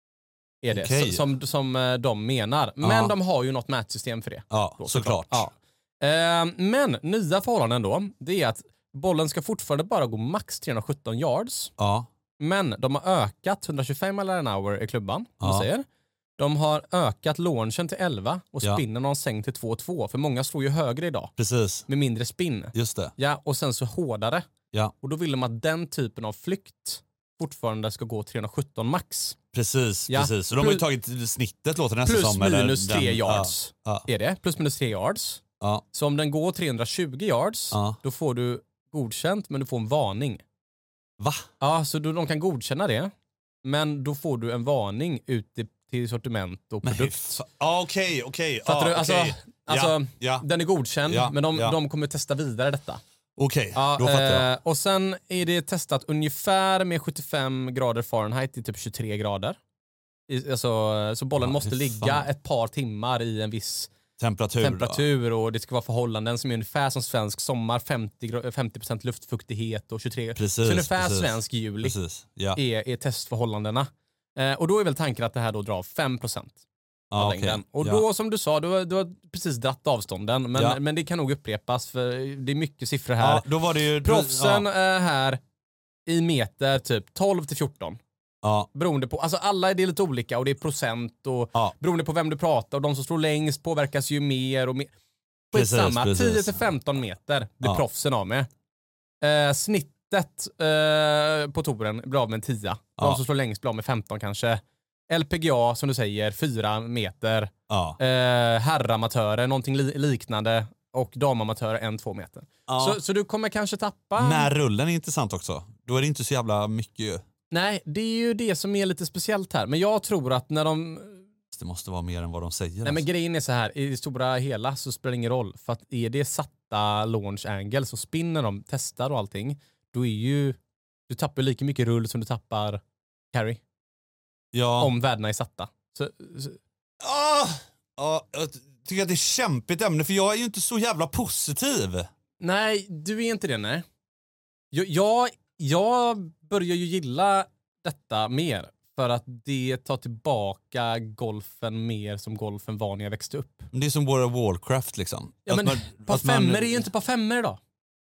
Är det, okay. som, som de menar. Men ja. De har ju något mätsystem för det. Ja, då, såklart. Ja. Eh, men nya förhållanden då, det är att bollen ska fortfarande bara gå max trehundrasjutton yards. Ja. Men de har ökat hundratjugofem miles an hour i klubban, som ja. säger. De har ökat launchen till elva och spinnen ja. Har sänkt till två komma två. För många slår ju högre idag. Precis. Med mindre spinn. Just det. Ja, och sen så hårdare. Ja. Och då vill de att den typen av flykt fortfarande ska gå trehundrasjutton max. Precis, ja. precis. Så de har ju tagit snittet, låter det nästan plus som. Plus minus eller tre den, yards. Ja. Är det? Plus minus tre yards. Ja. Så om den går trehundratjugo yards, ja. Då får du godkänt, men du får en varning. Va? Ja, så då, de kan godkänna det. Men då får du en varning ute till sortiment och produkt. Ja, okej, okej. Fattar du? Alltså, okay. alltså ja, ja. den är godkänd, ja, men de, ja. de kommer testa vidare detta. Okej, okay, ja, då fattar jag. Eh, och sen är det testat ungefär med sjuttiofem grader Fahrenheit i typ tjugotre grader. I, alltså, så bollen ja, måste ligga ett par timmar i en viss temperatur, temperatur och det ska vara förhållanden som är ungefär som svensk sommar, femtio procent luftfuktighet och tjugotre. Precis, så ungefär precis, svensk juli precis, ja. är, är testförhållandena. Eh, och då är väl tanken att det här då drar fem procent av ah, längden. Okay. Och ja. Då som du sa, du har, du har precis dratt avstånden, men, ja. men det kan nog upprepas för det är mycket siffror här. Ja, då var det ju, proffsen ja. är här i meter typ tolv till fjorton. Ja. Beroende på, alltså alla är det lite olika och det är procent och ja. beroende på vem du pratar och de som står längst påverkas ju mer och mer. Precis, samma, precis. tio till femton meter blir ja. proffsen av med. Eh, snittet eh, på touren blir av med en tia. De ja. som står längst blir av med femton kanske. L P G A som du säger, fyra meter. Ja. Eh, herramatörer, någonting li- liknande. Och damamatörer, en, två meter. Ja. Så, så du kommer kanske tappa... När rullen är intressant också. Då är det inte så jävla mycket ju. Nej, det är ju det som är lite speciellt här. Men jag tror att när de... Det måste vara mer än vad de säger. Nej, alltså. men grejen är så här. I det stora hela så spelar det ingen roll. För att är det satta launch angles och spinner de, testar och allting, då är ju... Du tappar lika mycket rull som du tappar carry. Ja. Om värdena är satta. Så, så... Ah! Ah, jag tycker att det är kämpigt ämne, för jag är ju inte så jävla positiv. Nej, du är inte det, nej. Jag, jag, jag börjar ju gilla detta mer. För att det tar tillbaka golfen mer som golfen var när jag växte upp. Det är som World of Warcraft liksom. Ja, men man, par femmer man... är ju inte par femmer idag.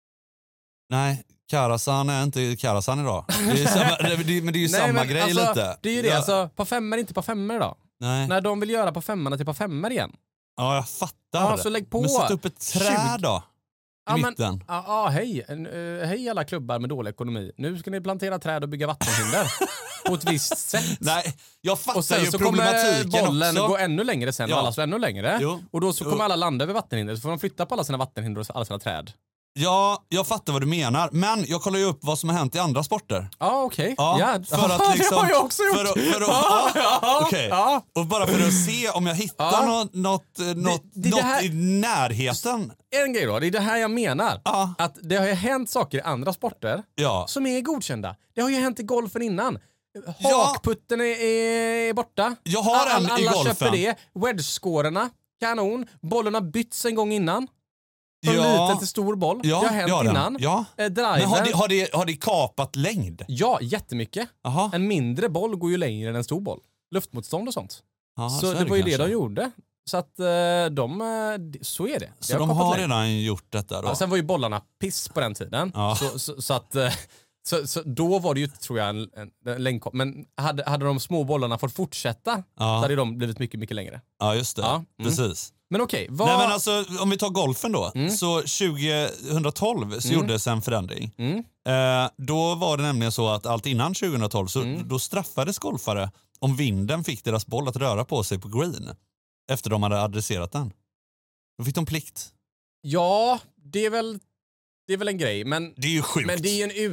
Nej, Karasan är inte Karasan idag. Det är samma, det, men det är ju Nej, samma men grej alltså, lite. Det är ju det, ja. alltså par femmer är inte par femmer idag. Nej. När de vill göra par femmerna till par femmer igen. Ja, jag fattar. Ja, så lägg på. Men sätt upp ett träd då. I ja, mitten. Men, ja, ja, hej. Uh, hej alla klubbar med dålig ekonomi. Nu ska ni plantera träd och bygga vattenhinder. På ett visst sätt. Nej, jag fattar och sen ju så problematiken kommer bollen också. gå ännu längre sen ja. och alla slår ännu längre. Jo. Och då så kommer jo. alla landa över vattenhinder. Så får de flytta på alla sina vattenhinder och alla sina träd. Ja, jag fattar vad du menar. Men jag kollar ju upp vad som har hänt i andra sporter. Ah, okej. Ja, Ja, för att liksom, det har jag också gjort. För att, för att, Ja, ja, ja, okej. ja. Och bara för att se om jag hittar Ja. något, något, något, det- det något här- i närheten. En grej då, det är det här jag menar. Ja. Att det har ju hänt saker i andra sporter Ja. som är godkända. Det har ju hänt i golfen innan. Ja. Hakputten är, är borta. Jag har en alla, i alla golfen. köper det. Wedge-scorerna, kanon. Bollen har bytts en gång innan. Från Ja. liten till stor boll. Ja, det har hänt det har den. innan. Ja. Eh, Men driver. har det, har, det, har det kapat längd? Ja, jättemycket. Jaha. En mindre boll går ju längre än en stor boll. Luftmotstånd och sånt. Jaha, så, är det var ju det kanske. de gjorde. Så att eh, de, eh, så är det. det Så de kapat har längd. redan gjort detta då? Ja, sen var ju bollarna piss på den tiden. Ja. Så, så, så att eh, så, så då var det ju, tror jag, en, en, en längdkap. Men hade, hade de små bollarna fått fortsätta Ja. så hade de blivit mycket, mycket längre. Ja, just det. Ja, mm. Precis. Men okej, vad... Nej, men alltså, om vi tar golfen då. Mm. Så tjugohundratolv så Mm. gjordes en förändring. Mm. Eh, då var det nämligen så att allt innan tjugohundratolv så Mm. då straffades golfare om vinden fick deras boll att röra på sig på green efter de hade adresserat den. Då fick de plikt. Ja, det är väl, det är väl en grej. Men, Det är ju sjukt. men det är ju en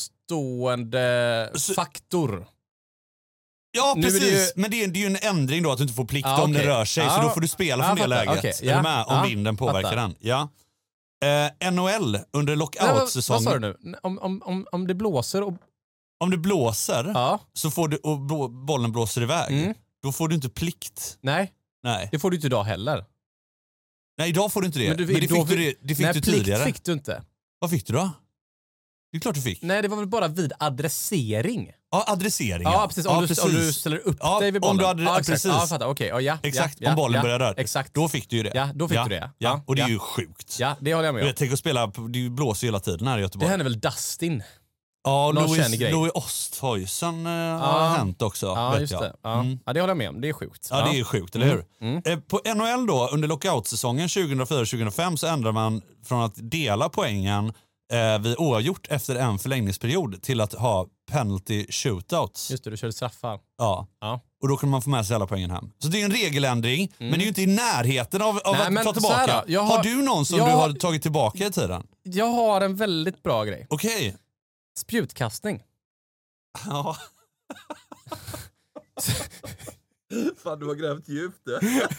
utomstående Så- faktor. Ja, Nu är precis. det ju- Men det är, det är ju en ändring då att du inte får plikt Ja, om det okej. rör sig. Ja. Så då får du spela Ja, från det fattar. läget. Okej, Är ja. du med? Om Ja, vinden påverkar fattar. den. Ja. Eh, N H L under Nej, vad, vad lockout-säsongen. sa du nu? Om, om, om, om det blåser och... Om det blåser Ja. så får du, och blå, bollen blåser iväg, Mm. då får du inte plikt. Nej, Nej. det får du inte idag heller. Nej, idag får du inte det. Men Men, du- det då fick du, fick- det, det fick Nej, du plikt tidigare. fick du inte. Vad fick du då? Det är klart du fick. Nej, det var väl bara vid adressering. Ja, adressering. Ja, precis. Om, ja, du, precis. om du ställer upp Ja, dig vid om bollen. du hade- ja, ja, exakt. precis. Ja, jag fattar. Okej, ja, ja, Exakt, ja, om bollen ja, börjar röra. Exakt. Då fick du ju det. Ja, då fick ja. du det. Ja, Ja, och det är ja. ju sjukt. Ja, det håller jag med Du om. vet, tänk att spela, det blåser ju hela tiden här i Det Göteborg. hände väl Dustin? Ja, någon känd Louis, grej. Louis Osthuizen eh, har hänt också. Ja, vet just jag. det. Ja. Mm. ja, det håller jag med om. Det är sjukt. Ja, det är sjukt, eller hur? Mm. Eh, På N H L då, under lockout-säsongen tjugohundrafyra tjugohundrafem så ändrar man från att dela poängen eh, vid oavgjort efter en förlängningsperiod till att ha penalty shootouts. Just det, du körde straffar. Ja. Ja. Och då kan man få med sig alla poängen hem. Så det är en regeländring, men det är ju inte i närheten av, av Nej, att men ta så här tillbaka. då, jag har, har- du någon som jag du har har- tagit tillbaka i tiden? Jag har en väldigt bra grej. Okej. Spjutkastning. Ja. Fan, du har grävt djupt det.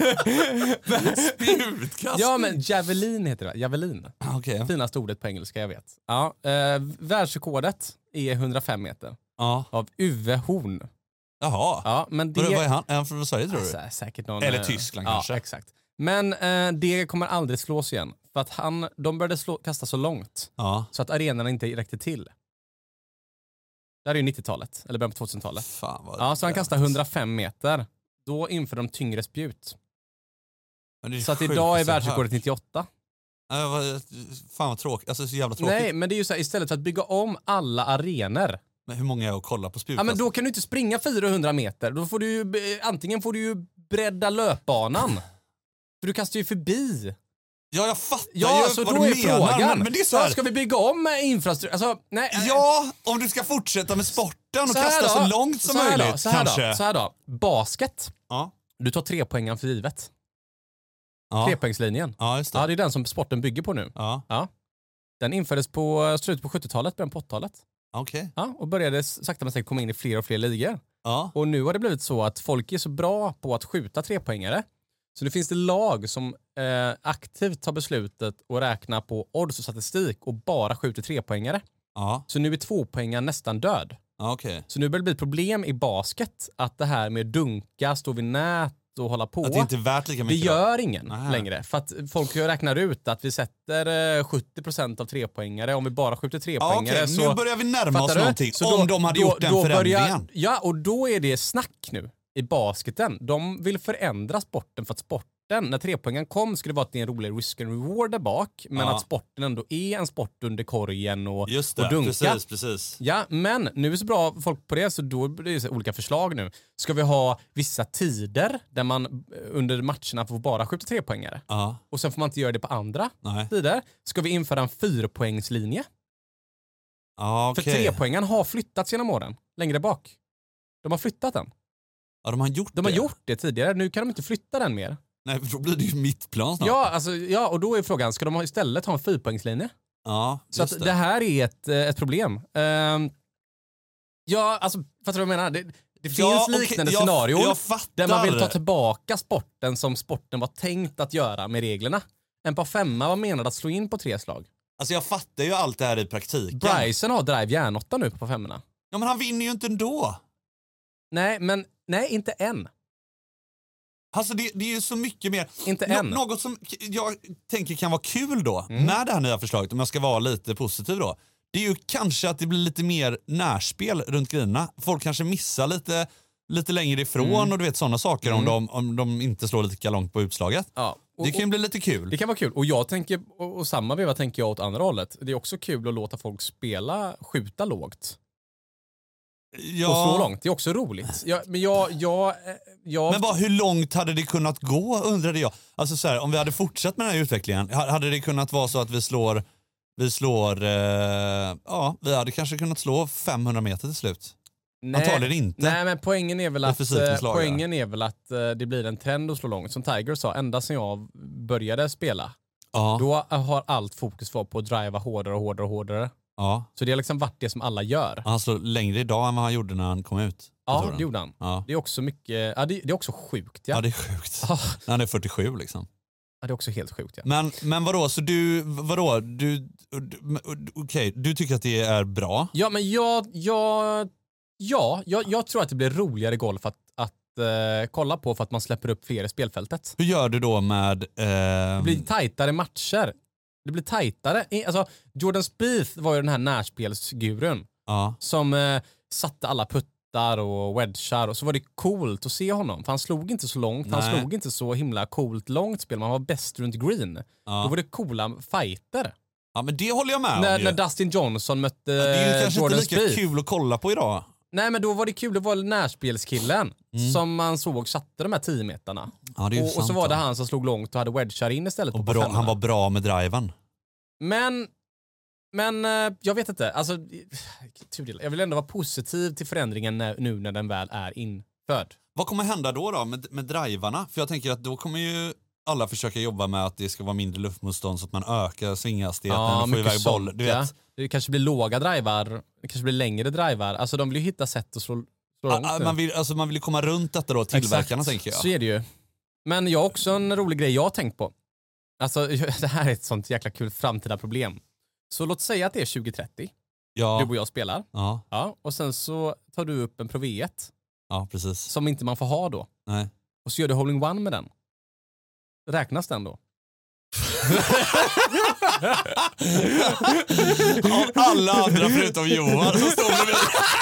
Spjutkastning? Ja, men javelin heter det. Javelin. Okej. Finaste ordet på engelska, jag vet. Ja, eh, världsrekordet är hundra fem meter Ja. av Uwe Horn. Jaha. Ja, men det... Vad är han? Är han från Sverige tror du? Alltså, säkert någon, Eller eh, Tyskland ja, kanske. Exakt. Men eh, det kommer aldrig slås igen. För att han, de började slå, kasta så långt Ja. så att arenan inte räckte till. Det här är ju nittiotalet, eller början på tvåtusentalet. Fan vad Ja, så han kastade hundra fem meter. Då inför de tyngre spjut. Men det är Så att sjukt idag är så här. världsrekordet nittioåtta. Ja, vad- Fan vad tråkigt. Alltså så jävla tråkigt. Nej, men det är ju så här, istället för att bygga om alla arenor. Men hur många är att kolla på spjutkast? Ja, men då kan du inte springa fyrahundra meter. Då får du ju, eh, antingen får du ju bredda löpbanan. För du kastar ju förbi. Ja, jag fattar Ja, ju så vad då du är menar. frågan. Men, men det är så Ja, här, ska vi bygga om infrastruktur? Alltså, nej. eh, ja, om du ska fortsätta med sporten och så här kasta då. så långt som Så här möjligt då, så här kanske. Då, så här då. Basket. Ja. Du tar tre poängen för givet. Ja. Trepoängslinjen. Ja, just det. Ja, det är den som sporten bygger på nu. Ja, Ja. Den infördes på slutet på sjuttiotalet, början på åttiotalet. okej. Ja, och började sakta men säkert komma in i fler och fler ligor. Ja. Och nu har det blivit så att folk är så bra på att skjuta trepoängare. Så nu finns det lag som eh, aktivt tar beslutet och räkna på odds och statistik och bara skjuter trepoängare. Ja, Så nu är tvåpoängaren nästan död. ja okej. Så nu börjar det bli ett problem i basket att det här med dunka, stå vid nät och hålla på. Att det inte är värt lika Det mycket. gör ingen Aha. längre. För att folk räknar ut att vi sätter eh, sjuttio procent av trepoängare. Om vi bara skjuter Ja, trepoängare okej. så... Nu börjar vi närma oss Fattar du? någonting. Så om då- de hade då- gjort den då förändringen. börjar- Ja, och då är det snack nu i basketen. De vill förändra sporten för att sporten, när trepoängen kom skulle det vara att det är en rolig risk and reward där bak. Men Ja. att sporten ändå är en sport under korgen och, Just och det, dunka. precis, precis. Ja, men nu är det så bra folk på det så då blir det så olika förslag nu. Ska vi ha vissa tider där man eh, under matcherna får bara skjuta trepoängare? Ja, Och sen får man inte göra det på andra nej. tider. Ska vi införa en fyrpoängslinje? Ja, För okej. trepoängen har flyttats genom åren. Längre bak. De har flyttat den. Ja, de har gjort De det. har gjort det tidigare. Nu kan de inte flytta den mer. Nej, för då blir det ju mittplan snart. Ja, alltså, ja, och då är frågan, ska de ha- istället ha en fyrpoängslinje? Ja, Så att just det. det. här är ett, eh, ett problem. Um, ja, alltså, fattar du vad jag menar? Det, det finns Ja, okej, liknande jag- scenarior jag fattar. där man vill ta tillbaka sporten som sporten var tänkt att göra med reglerna. En par femma var menad att slå in på tre slag. Alltså jag fattar ju allt det här i praktiken. Bryson har drive järnåtta nu på par femmorna. Ja, men han vinner ju inte ändå. Nej, men nej, inte än. Alltså det, det är ju så mycket mer. Inte Nå- än. Något som k- jag tänker kan vara kul då, Mm. med det här nya förslaget, om jag ska vara lite positiv då. Det är ju kanske att det blir lite mer närspel runt grejerna. Folk kanske missar lite, lite längre ifrån Mm. och du vet sådana saker om, de, om de inte slår lika långt på utslaget. Ja. Och, Det kan ju bli lite kul. Det kan vara kul. Och jag tänker, och, och samma veva tänker jag åt andra hållet. Det är också kul att låta folk spela, skjuta lågt. Ja. Och så långt. Det är också roligt. Jag, men jag, jag, eh, jag... Men bara, hur långt hade det kunnat gå, undrade jag. Alltså så här, om vi hade fortsatt med den här utvecklingen, ha- hade det kunnat vara så att vi slår, vi slår, eh, ja, vi hade kanske kunnat slå femhundra meter till slut. Antagligen inte. Nej, men poängen är väl Det är att, fysikens eh, lagar. poängen är väl att eh, det blir en trend att slå långt. Som Tiger sa, ända sedan jag började spela, Ja, då har allt fokus varit på att driva hårdare och hårdare och hårdare. ja. Så det har liksom varit det som alla gör. Han slår längre idag än vad han gjorde när han kom ut. på Ja, touren. det gjorde han. Ja. Det är också mycket, ja, det, det är också sjukt. Ja. Ja, det är sjukt. Ja. När han är fyrtiosju liksom. Ja, det är också helt sjukt. Ja. Men, men vadå, så du, vadå, du, du okej, du tycker att det är bra? Ja, men jag, jag, ja, jag, jag tror att det blir roligare golf att, att eh, kolla på för att man släpper upp fler i spelfältet. Hur gör du då med... Det ehm, blir tajtare matcher. Det blir tajtare. I- Alltså, Jordan Spieth var ju den här närspelsgurun ja, som eh, satte alla puttar och wedgar, och så var det coolt att se honom. För han slog inte så långt, han Nej. slog inte så himla coolt långt spel, man var bäst runt green. Då ja. var det coola fighter. ja, men det håller jag med När, om ju. när Dustin Johnson mötte Ja, det är ju kanske Jordan inte lika Spieth. kul att kolla på idag. Nej, men då var det kul, det var närspelskillen Mm. som man såg satte de här tio meterna. Ja, det är ju Och, och så sant, var det ja. han som slog långt och hade wedgar in istället Och på bra, femmorna. han var bra med driven. Men, men eh, jag vet inte, alltså, jag vill ändå vara positiv till förändringen när, nu när den väl är införd. Vad kommer hända då, då med, med drivarna? För jag tänker att då kommer ju alla försöka jobba med att det ska vara mindre luftmotstånd så att man ökar svinghastigheten och får mycket iväg boll. sånt, Du ja. vet, Det kanske blir låga drivar, det kanske blir längre drivar. Alltså de vill ju hitta sätt att slå, slå långt ah, nu. man, vill, alltså, man vill ju komma runt detta då, tillverkarna Exakt, tänker jag. så är det ju. Men jag har också en rolig grej jag har tänkt på. Alltså det här är ett sånt jäkla kul framtida problem. Så låt säga att det är tjugo trettio, Ja, du och jag spelar. ja, Ja, och sen så tar du upp en Pro V ett ja, precis. som inte man får ha då. Nej. Och så gör du holding one med den. Räknas den då? Av alla andra förutom Johan så står det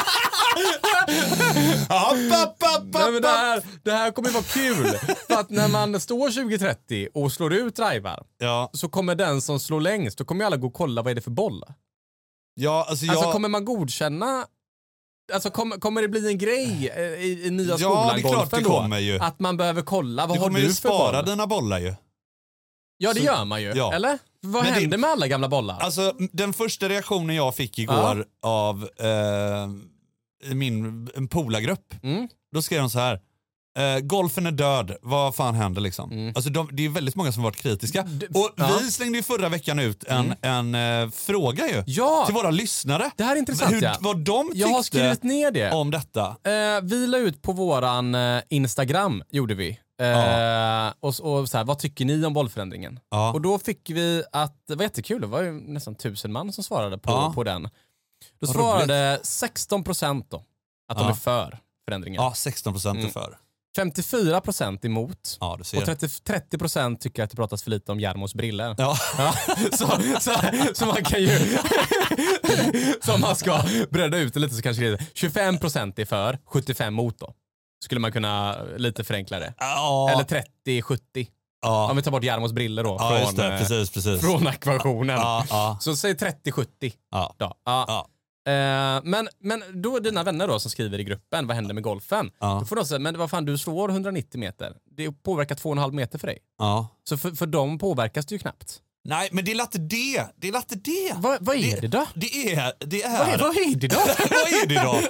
Nej, men det, här, det här kommer ju vara kul. För att när man står tjugo trettio och slår ut drivar, Ja, så kommer den som slår längst, då kommer ju alla gå och kolla vad är det för boll. ja, alltså jag... Alltså kommer man godkänna, alltså kommer, kommer det bli en grej eh, i, i nya Ja, skolan det är klart golfen det då? kommer ju. Att man behöver kolla, vad Du har kommer du ju för spara boll? dina bollar ju. Ja, det Så- gör man ju. ja. Eller? Vad Men det- händer med alla gamla bollar? Alltså den första reaktionen jag fick igår av eh, min en polargrupp, Mm. då skrev de så här: eh, golfen är död, vad fan händer liksom? Mm. Alltså de, det är väldigt många som har varit kritiska. D- Och ja. vi slängde ju förra veckan ut en, en eh, fråga ju Ja, till våra lyssnare. det här är intressant. Hur, Ja. vad de Jag har tyckte skrivit ner det. om detta. Eh, vi la ut på våran eh, Instagram, gjorde vi. Eh, Ja. och, och så här, vad tycker ni om bollförändringen? Ja. Och då fick vi att, det var jättekul, det var ju nästan tusen man som svarade på, Ja. på den. Då Vad svarade sexton procent då att de Ja. är för förändringen. Ja, sexton procent är Mm. för. femtiofyra procent emot. Ja, du Och ser. trettio, trettio procent tycker att det pratas för lite om Jarmos briller. Ja. Ja, så, så, så man kan ju... så om man ska bredda ut det lite så kanske det är tjugofem procent är för, sjuttiofem mot då. Skulle man kunna lite förenkla det. Ja. Eller trettio sjuttio. ja. Om vi tar bort Jarmos briller då. Ja, från, just det. eh, Precis, precis. från ekvationen. Ja, ja, Så säg trettio sjuttio. ja. Då. Ja. Ja. Eh, men, men då dina vänner då som skriver i gruppen, vad händer med golfen? Ja. Då får de säga, men vad fan, du slår hundranittio meter. Det påverkar två och en halv meter för dig. Ja. Så för, för dem påverkas det ju knappt. Nej, men det är latte det. Det är latte det. Va, vad är det, då? Det är... Det är... Vad är, vad är det då? Vad är det då?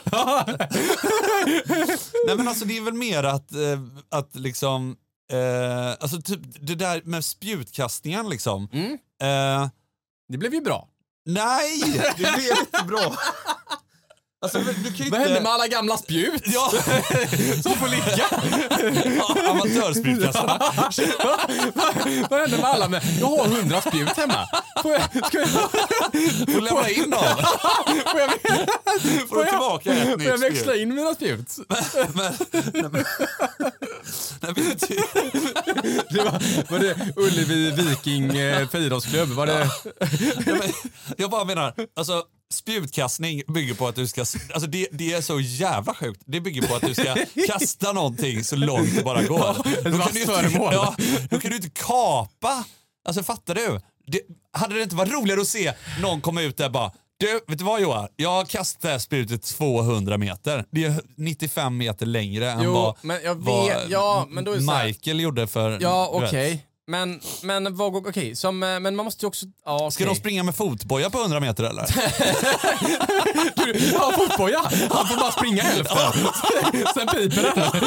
Nej, men alltså det är väl mer att, eh, att liksom... Eh, alltså typ det där med spjutkastningen liksom. Mm. Eh, Det blev ju bra. Nej, det blev inte bra. Alltså, du kan ju inte... Vad hände med alla gamla spjut? Ja. Som får ligga. Ja, amatörspjutkastarna. vad, vad hände med alla med? Jag har hundra spjut hemma. Får jag, ska jag, får lämna in dem. får jag, får du tillbaka ett nytt Får jag växla in mina spjut? Men, men, nej, men, nej, men, det var, var det Ullevi Viking eh, friidrottsklubb? Var det... ja, men, jag bara menar, alltså spjutkastning bygger på att du ska, alltså det, det är så jävla sjukt. Det bygger på att du ska kasta någonting så långt det bara går. Ja, då, kan du inte, ja, då kan du inte kapa. Alltså fattar du? Det, hade det inte varit roligare att se någon komma ut där bara, du, vet du vad Johan? Jag kastade spjutet tvåhundra meter. Det är nittiofem meter längre än jo, vad, men jag vet, vad ja, men då är det Michael gjorde för... Ja, okej. Okay. Men, men, vad, okay, som, men man måste ju också... Ja, okay. Ska de springa med fotboja på hundra meter eller? du, ja, fotboja. Han får bara springa hälften. Sen piper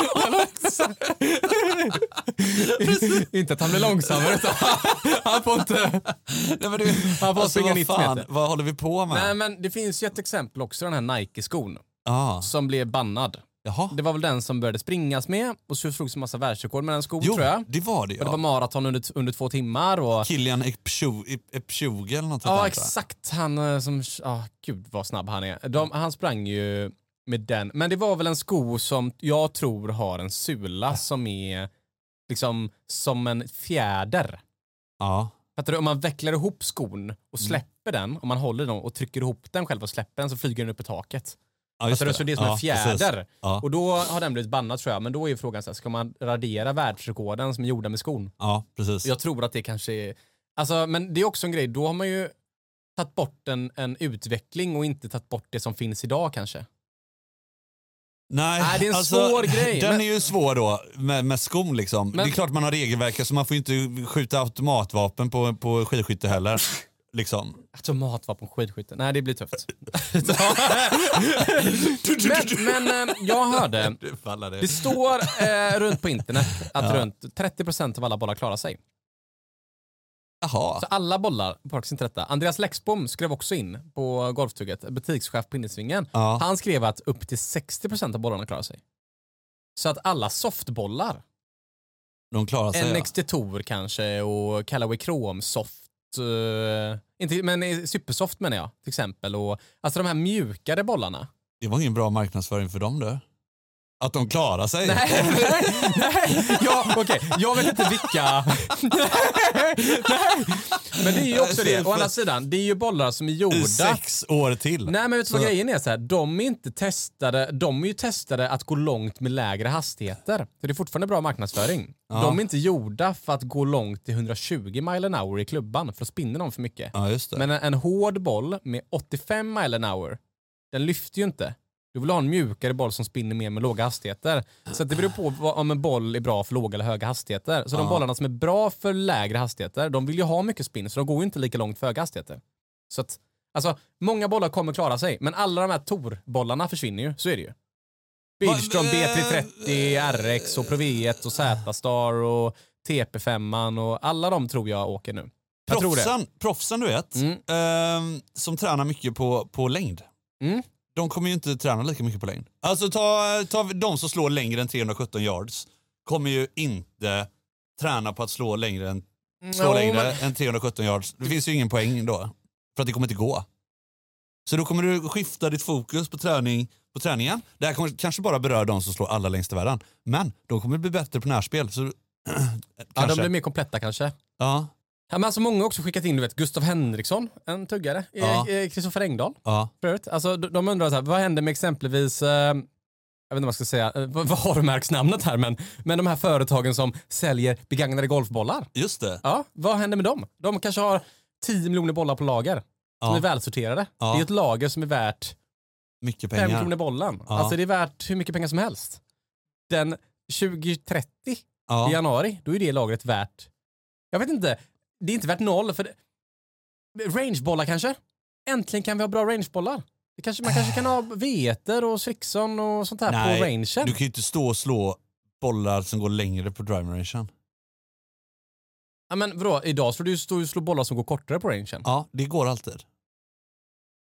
den. Inte att han blir långsammare utan han får inte... Nej, men du, han får alltså, springa nittio meter. Vad håller vi på med? Nej, men det finns ju ett exempel också, den här Nike-skon. Ah. Som blev bannad. Jaha. Det var väl den som började springas med och så slogs en massa världsrekord med den skon, jo, tror jag. det var det, ja. Och det var maraton under, under två timmar. Och... Kilian Epchoge eller något. Ja, där, exakt. Han som... Ja, oh, gud vad snabb han är. De, han sprang ju med den. Men det var väl en sko som jag tror har en sula som är liksom som en fjäder. Ja. Fattar du? Om man vecklar ihop skon och släpper mm. den, om man håller den och trycker ihop den själv och släpper den så flyger den upp i taket. Ja, alltså det. Så det är som ja, en fjäder. Ja. Och då har den blivit bannad tror jag. Men då är frågan så här, ska man radera världsrekorden som är gjorda med skon? Ja, precis. Jag tror att det kanske är... Alltså, men det är också en grej. Då har man ju tagit bort en, en utveckling och inte tagit bort det som finns idag kanske. Nej, Nej, det är en alltså, svår grej. Den men... är ju svår då med, med skon liksom. Men... Det är klart man har regelverk så man får inte skjuta automatvapen på, på skidskytte heller. Liksom. Automatvapen på skidskytte. Nej, det blir tufft. men, men jag hörde, det. det står eh, runt på internet att ja. runt trettio procent av alla bollar klarar sig. Jaha. Så alla bollar på inte detta. Andreas Lexbom skrev också in på Golftugget, butikschef på Innesvingen. Ja. Han skrev att upp till sextio procent av bollarna klarar sig. Så att alla softbollar, de klarar sig. N X T Tour kanske och Callaway Chrome Soft. Uh, inte, men Supersoft menar jag till exempel. Och, alltså de här mjukare bollarna. Det var ingen bra marknadsföring för dem då. Att de klarar sig. Nej, nej, nej. Ja, okej. Okay. Jag vet inte vilka. nej. Men det är ju också det. Å andra sidan, det är ju bollar som är gjorda. I sex år till. Nej, men vet du vad grejen är så här? De är inte testade. De är ju testade att gå långt med lägre hastigheter. Så det är fortfarande bra marknadsföring. Ja. De är inte gjorda för att gå långt till hundratjugo mile an hour i klubban. För att spinna dem för mycket. Ja, just det. Men en, en hård boll med åttiofem mile an hour, den lyfter ju inte. Du vill ha en mjukare boll som spinner mer med låga hastigheter. Så att det beror på om en boll är bra för låga eller höga hastigheter. Så ja. de bollarna som är bra för lägre hastigheter, de vill ju ha mycket spin, så de går ju inte lika långt för höga hastigheter. Så att, alltså, många bollar kommer klara sig, men alla de här Tor-bollarna försvinner ju, så är det ju. Bridgestone B tre trettio, R X och Pro V ett och Z-Star och T P fem och alla de tror jag åker nu. Jag proffsen, tror det. proffsen du vet, mm. eh, som tränar mycket på, på längd. Mm. De kommer ju inte träna lika mycket på längd. Alltså ta, ta de som slår längre än trehundrasjutton yards kommer ju inte träna på att slå längre än, slå no, längre men... än trehundrasjutton yards. Det finns ju ingen poäng då. För att det kommer inte gå. Så då kommer du skifta ditt fokus på träning på träningen. Det här kommer kanske bara beröra de som slår alla längst i världen. Men de kommer bli bättre på närspel. Så, ja, de blir mer kompletta kanske. Ja. Ja, men alltså många har också skickat in, du vet, Gustav Henriksson, en tuggare, Kristoffer ja. Engdahl. Ja. Förut. Alltså, de, de undrar så här, vad händer med exempelvis, eh, jag vet inte vad man ska säga, eh, varumärksnamnet här, men, men de här företagen som säljer begagnade golfbollar. Just det. Ja, vad händer med dem? De kanske har tio miljoner bollar på lager, ja. som är välsorterade. Ja. Det är ett lager som är värt mycket pengar. fem kronor bollen. Ja. Alltså det är värt hur mycket pengar som helst. Den tjugo trettio ja. i januari, då är det lagret värt, jag vet inte, det är inte värt noll för det... rangebollar kanske. Äntligen kan vi ha bra rangebollar. Det kanske, man kanske kan ha Veter och Srixon och sånt här. Nej, på rangen. Du kan ju inte stå och slå bollar som går längre på drive rangen. Ja, men vadå? Idag så du stå och slå bollar som går kortare på rangen. Ja, det går alltid.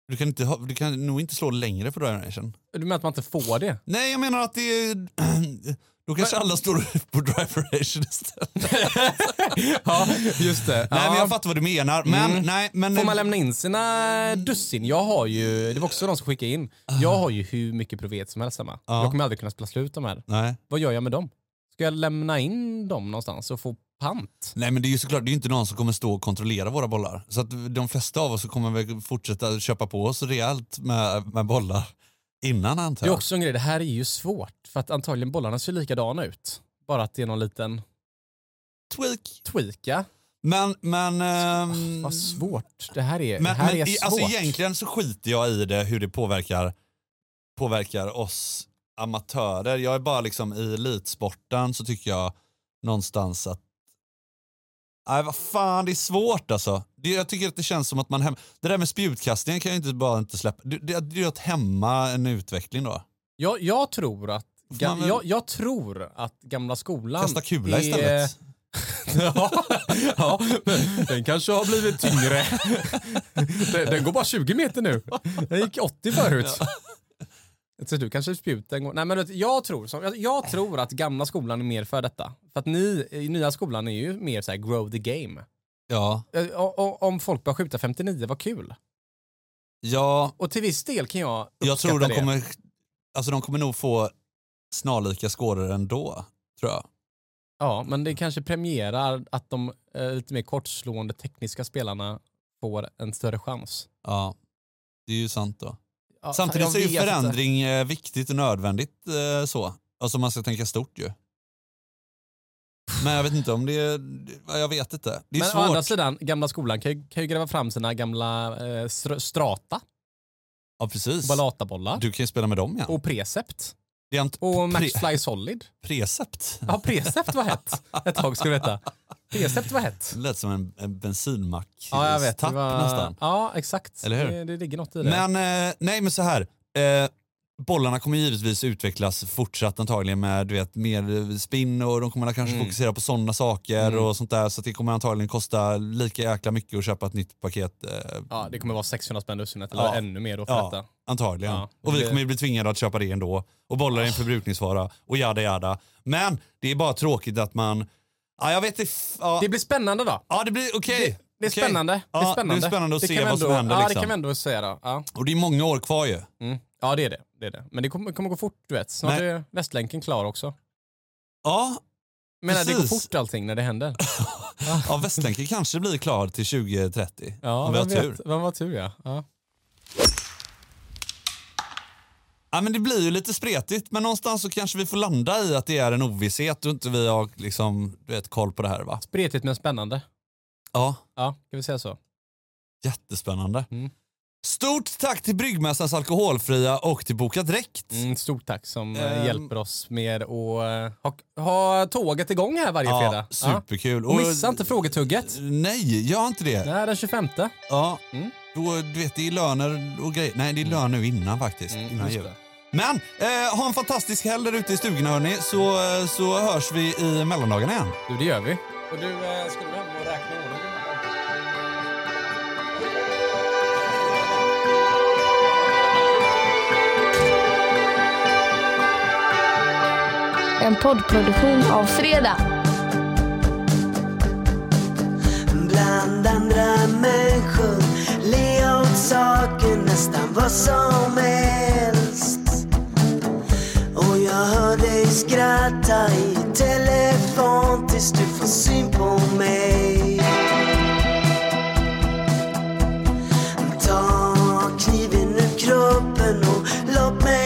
Du kan, inte ha, du kan nog inte slå längre på Drive Nation. Du menar att man inte får det? Nej, jag menar att det är... Då kanske alla står på Drive Nation istället. Ja, just det. Nej, ja. men jag fattar vad du menar. Men, Mm. nej, men... Får man lämna in sina dussin? Jag har ju, det var också de som skickade in. Jag har ju hur mycket provet som helst hemma. Ja. Jag kommer aldrig kunna spela slut de här. Nej. Vad gör jag med dem? Ska jag lämna in dem någonstans och få pant? Nej, men det är ju såklart, det är ju inte någon som kommer stå och kontrollera våra bollar. Så att de flesta av oss kommer väl fortsätta köpa på oss rejält med, med bollar innan, antar Det är jag. också en grej, det här är ju svårt. För att antagligen bollarna ser likadana ut. Bara att det är någon liten Tweak. tweaka. Men, men... ehm, Vad svårt. Det här är, Men, det här men är i- svårt. alltså egentligen så skiter jag i det, hur det påverkar, påverkar oss amatörer. Jag är bara liksom i elitsporten så tycker jag någonstans att nej, vad fan, det är svårt alltså. Det, jag tycker att det känns som att man hem, det där med spjutkastningen kan jag inte bara inte släppa. Det, det, det är att hämma en utveckling då. Jag, jag, tror att, Får man ga, väl- jag, jag tror att gamla skolan Kasta kula är, istället. ja, ja, men den kanske har blivit tyngre. Den, den går bara tjugo meter nu. Den gick åttio förut. Så du kanske spjuten går. Nej, men vet, jag, tror, som, jag, jag tror att gamla skolan är mer för detta. För att ni i nya skolan är ju mer så här grow the game. Ja. Eh, och- och- Om folk börjar skjuta femtionio, vad kul. Ja, Och till viss del kan jag jag tror uppskatta de det. kommer, alltså de kommer nog få snarlika skåror ändå, tror jag. Ja, men det kanske premierar att de eh, lite mer kortslående tekniska spelarna får en större chans. Ja, det är ju sant då. Ja, Samtidigt jag så är ju vet inte. förändring eh, viktigt och nödvändigt eh, så. Alltså man ska tänka stort ju. Men jag vet inte om det är, jag vet inte. Det är Men svårt. å andra sidan, gamla skolan kan ju, kan ju gräva fram sina gamla eh, str- strata, Ja, precis. ballatabollar Du kan ju spela med dem igen. och precept Det är en och pre- Max Fly Solid. Precept. Ja, precept var hett. Ett tag ska du veta. Precept var hett. Det lät som en, en bensinmack. Ja, jag vet. Tapp Det var- nästan. Ja, exakt. Eller hur? Det, det ligger något i det. Men eh, nej, men så här. Eh, bollarna kommer givetvis utvecklas fortsatt antagligen med du vet, mer spin och de kommer kanske Mm. fokusera på sådana saker Mm. och sånt där. Så att det kommer antagligen kosta lika jäkla mycket att köpa ett nytt paket. Eh, Ja, det kommer vara sexhundra spänn dussinet eller Ja. ännu mer då för Ja. detta. Antagligen. Ja, och vi det- kommer ju bli tvingade att köpa det ändå. Och bollar är en förbrukningsvara. Och jada jada. Men det är bara tråkigt att man... Ja, jag vet inte... f- Ja, Det blir spännande då. ja, det blir okej. Det är Okej. spännande. Det Ja, är spännande. det är spännande att Det se kan vi vad som ändå- händer, Ja, det liksom. kan vi ändå säga då. Ja, Och det är många år kvar ju. mm. Ja det är det. det, är det. Men det kommer, kommer gå fort, du vet. Snart Nej. är Västlänken klar också. Ja, Men nej, det går Precis. fort allting när det händer. ja Västlänken kanske blir klar till tjugo trettio. Ja, om vi har vem tur. vet? Vem har tur, ja. ja. Ja, men det blir ju lite spretigt, men någonstans så kanske vi får landa i att det är en ovisshet och inte vi har liksom, du vet, koll på det här, va? Spretigt men spännande. Ja, Ja, kan vi säga så? jättespännande. Mm. Stort tack till Bryggmästarens Alkoholfria och till Boka Direkt. Mm, stort tack som eh, Ehm. hjälper oss med att eh, ha, ha tåget igång här varje Ja, fredag. superkul. Och missa inte frågetugget. Nej, gör inte det. Nej, den tjugofemte. Ja, Mm. då, du vet, det är löner och grejer. Nej, det är lön nu innan faktiskt. Mm, innan just jul. det. Men eh, ha en fantastisk helg där ute i stugorna, hörni, så, eh, så hörs vi i mellandagarna igen. Du, det gör vi. Och du, eh, ska du hem och räkna orden? En poddproduktion av Fredag. Bland andra människor, le åt saker nästan vad som helst. Och jag hör dig skratta i telefon tills du får syn på mig. Ta kniven ur kroppen och låt mig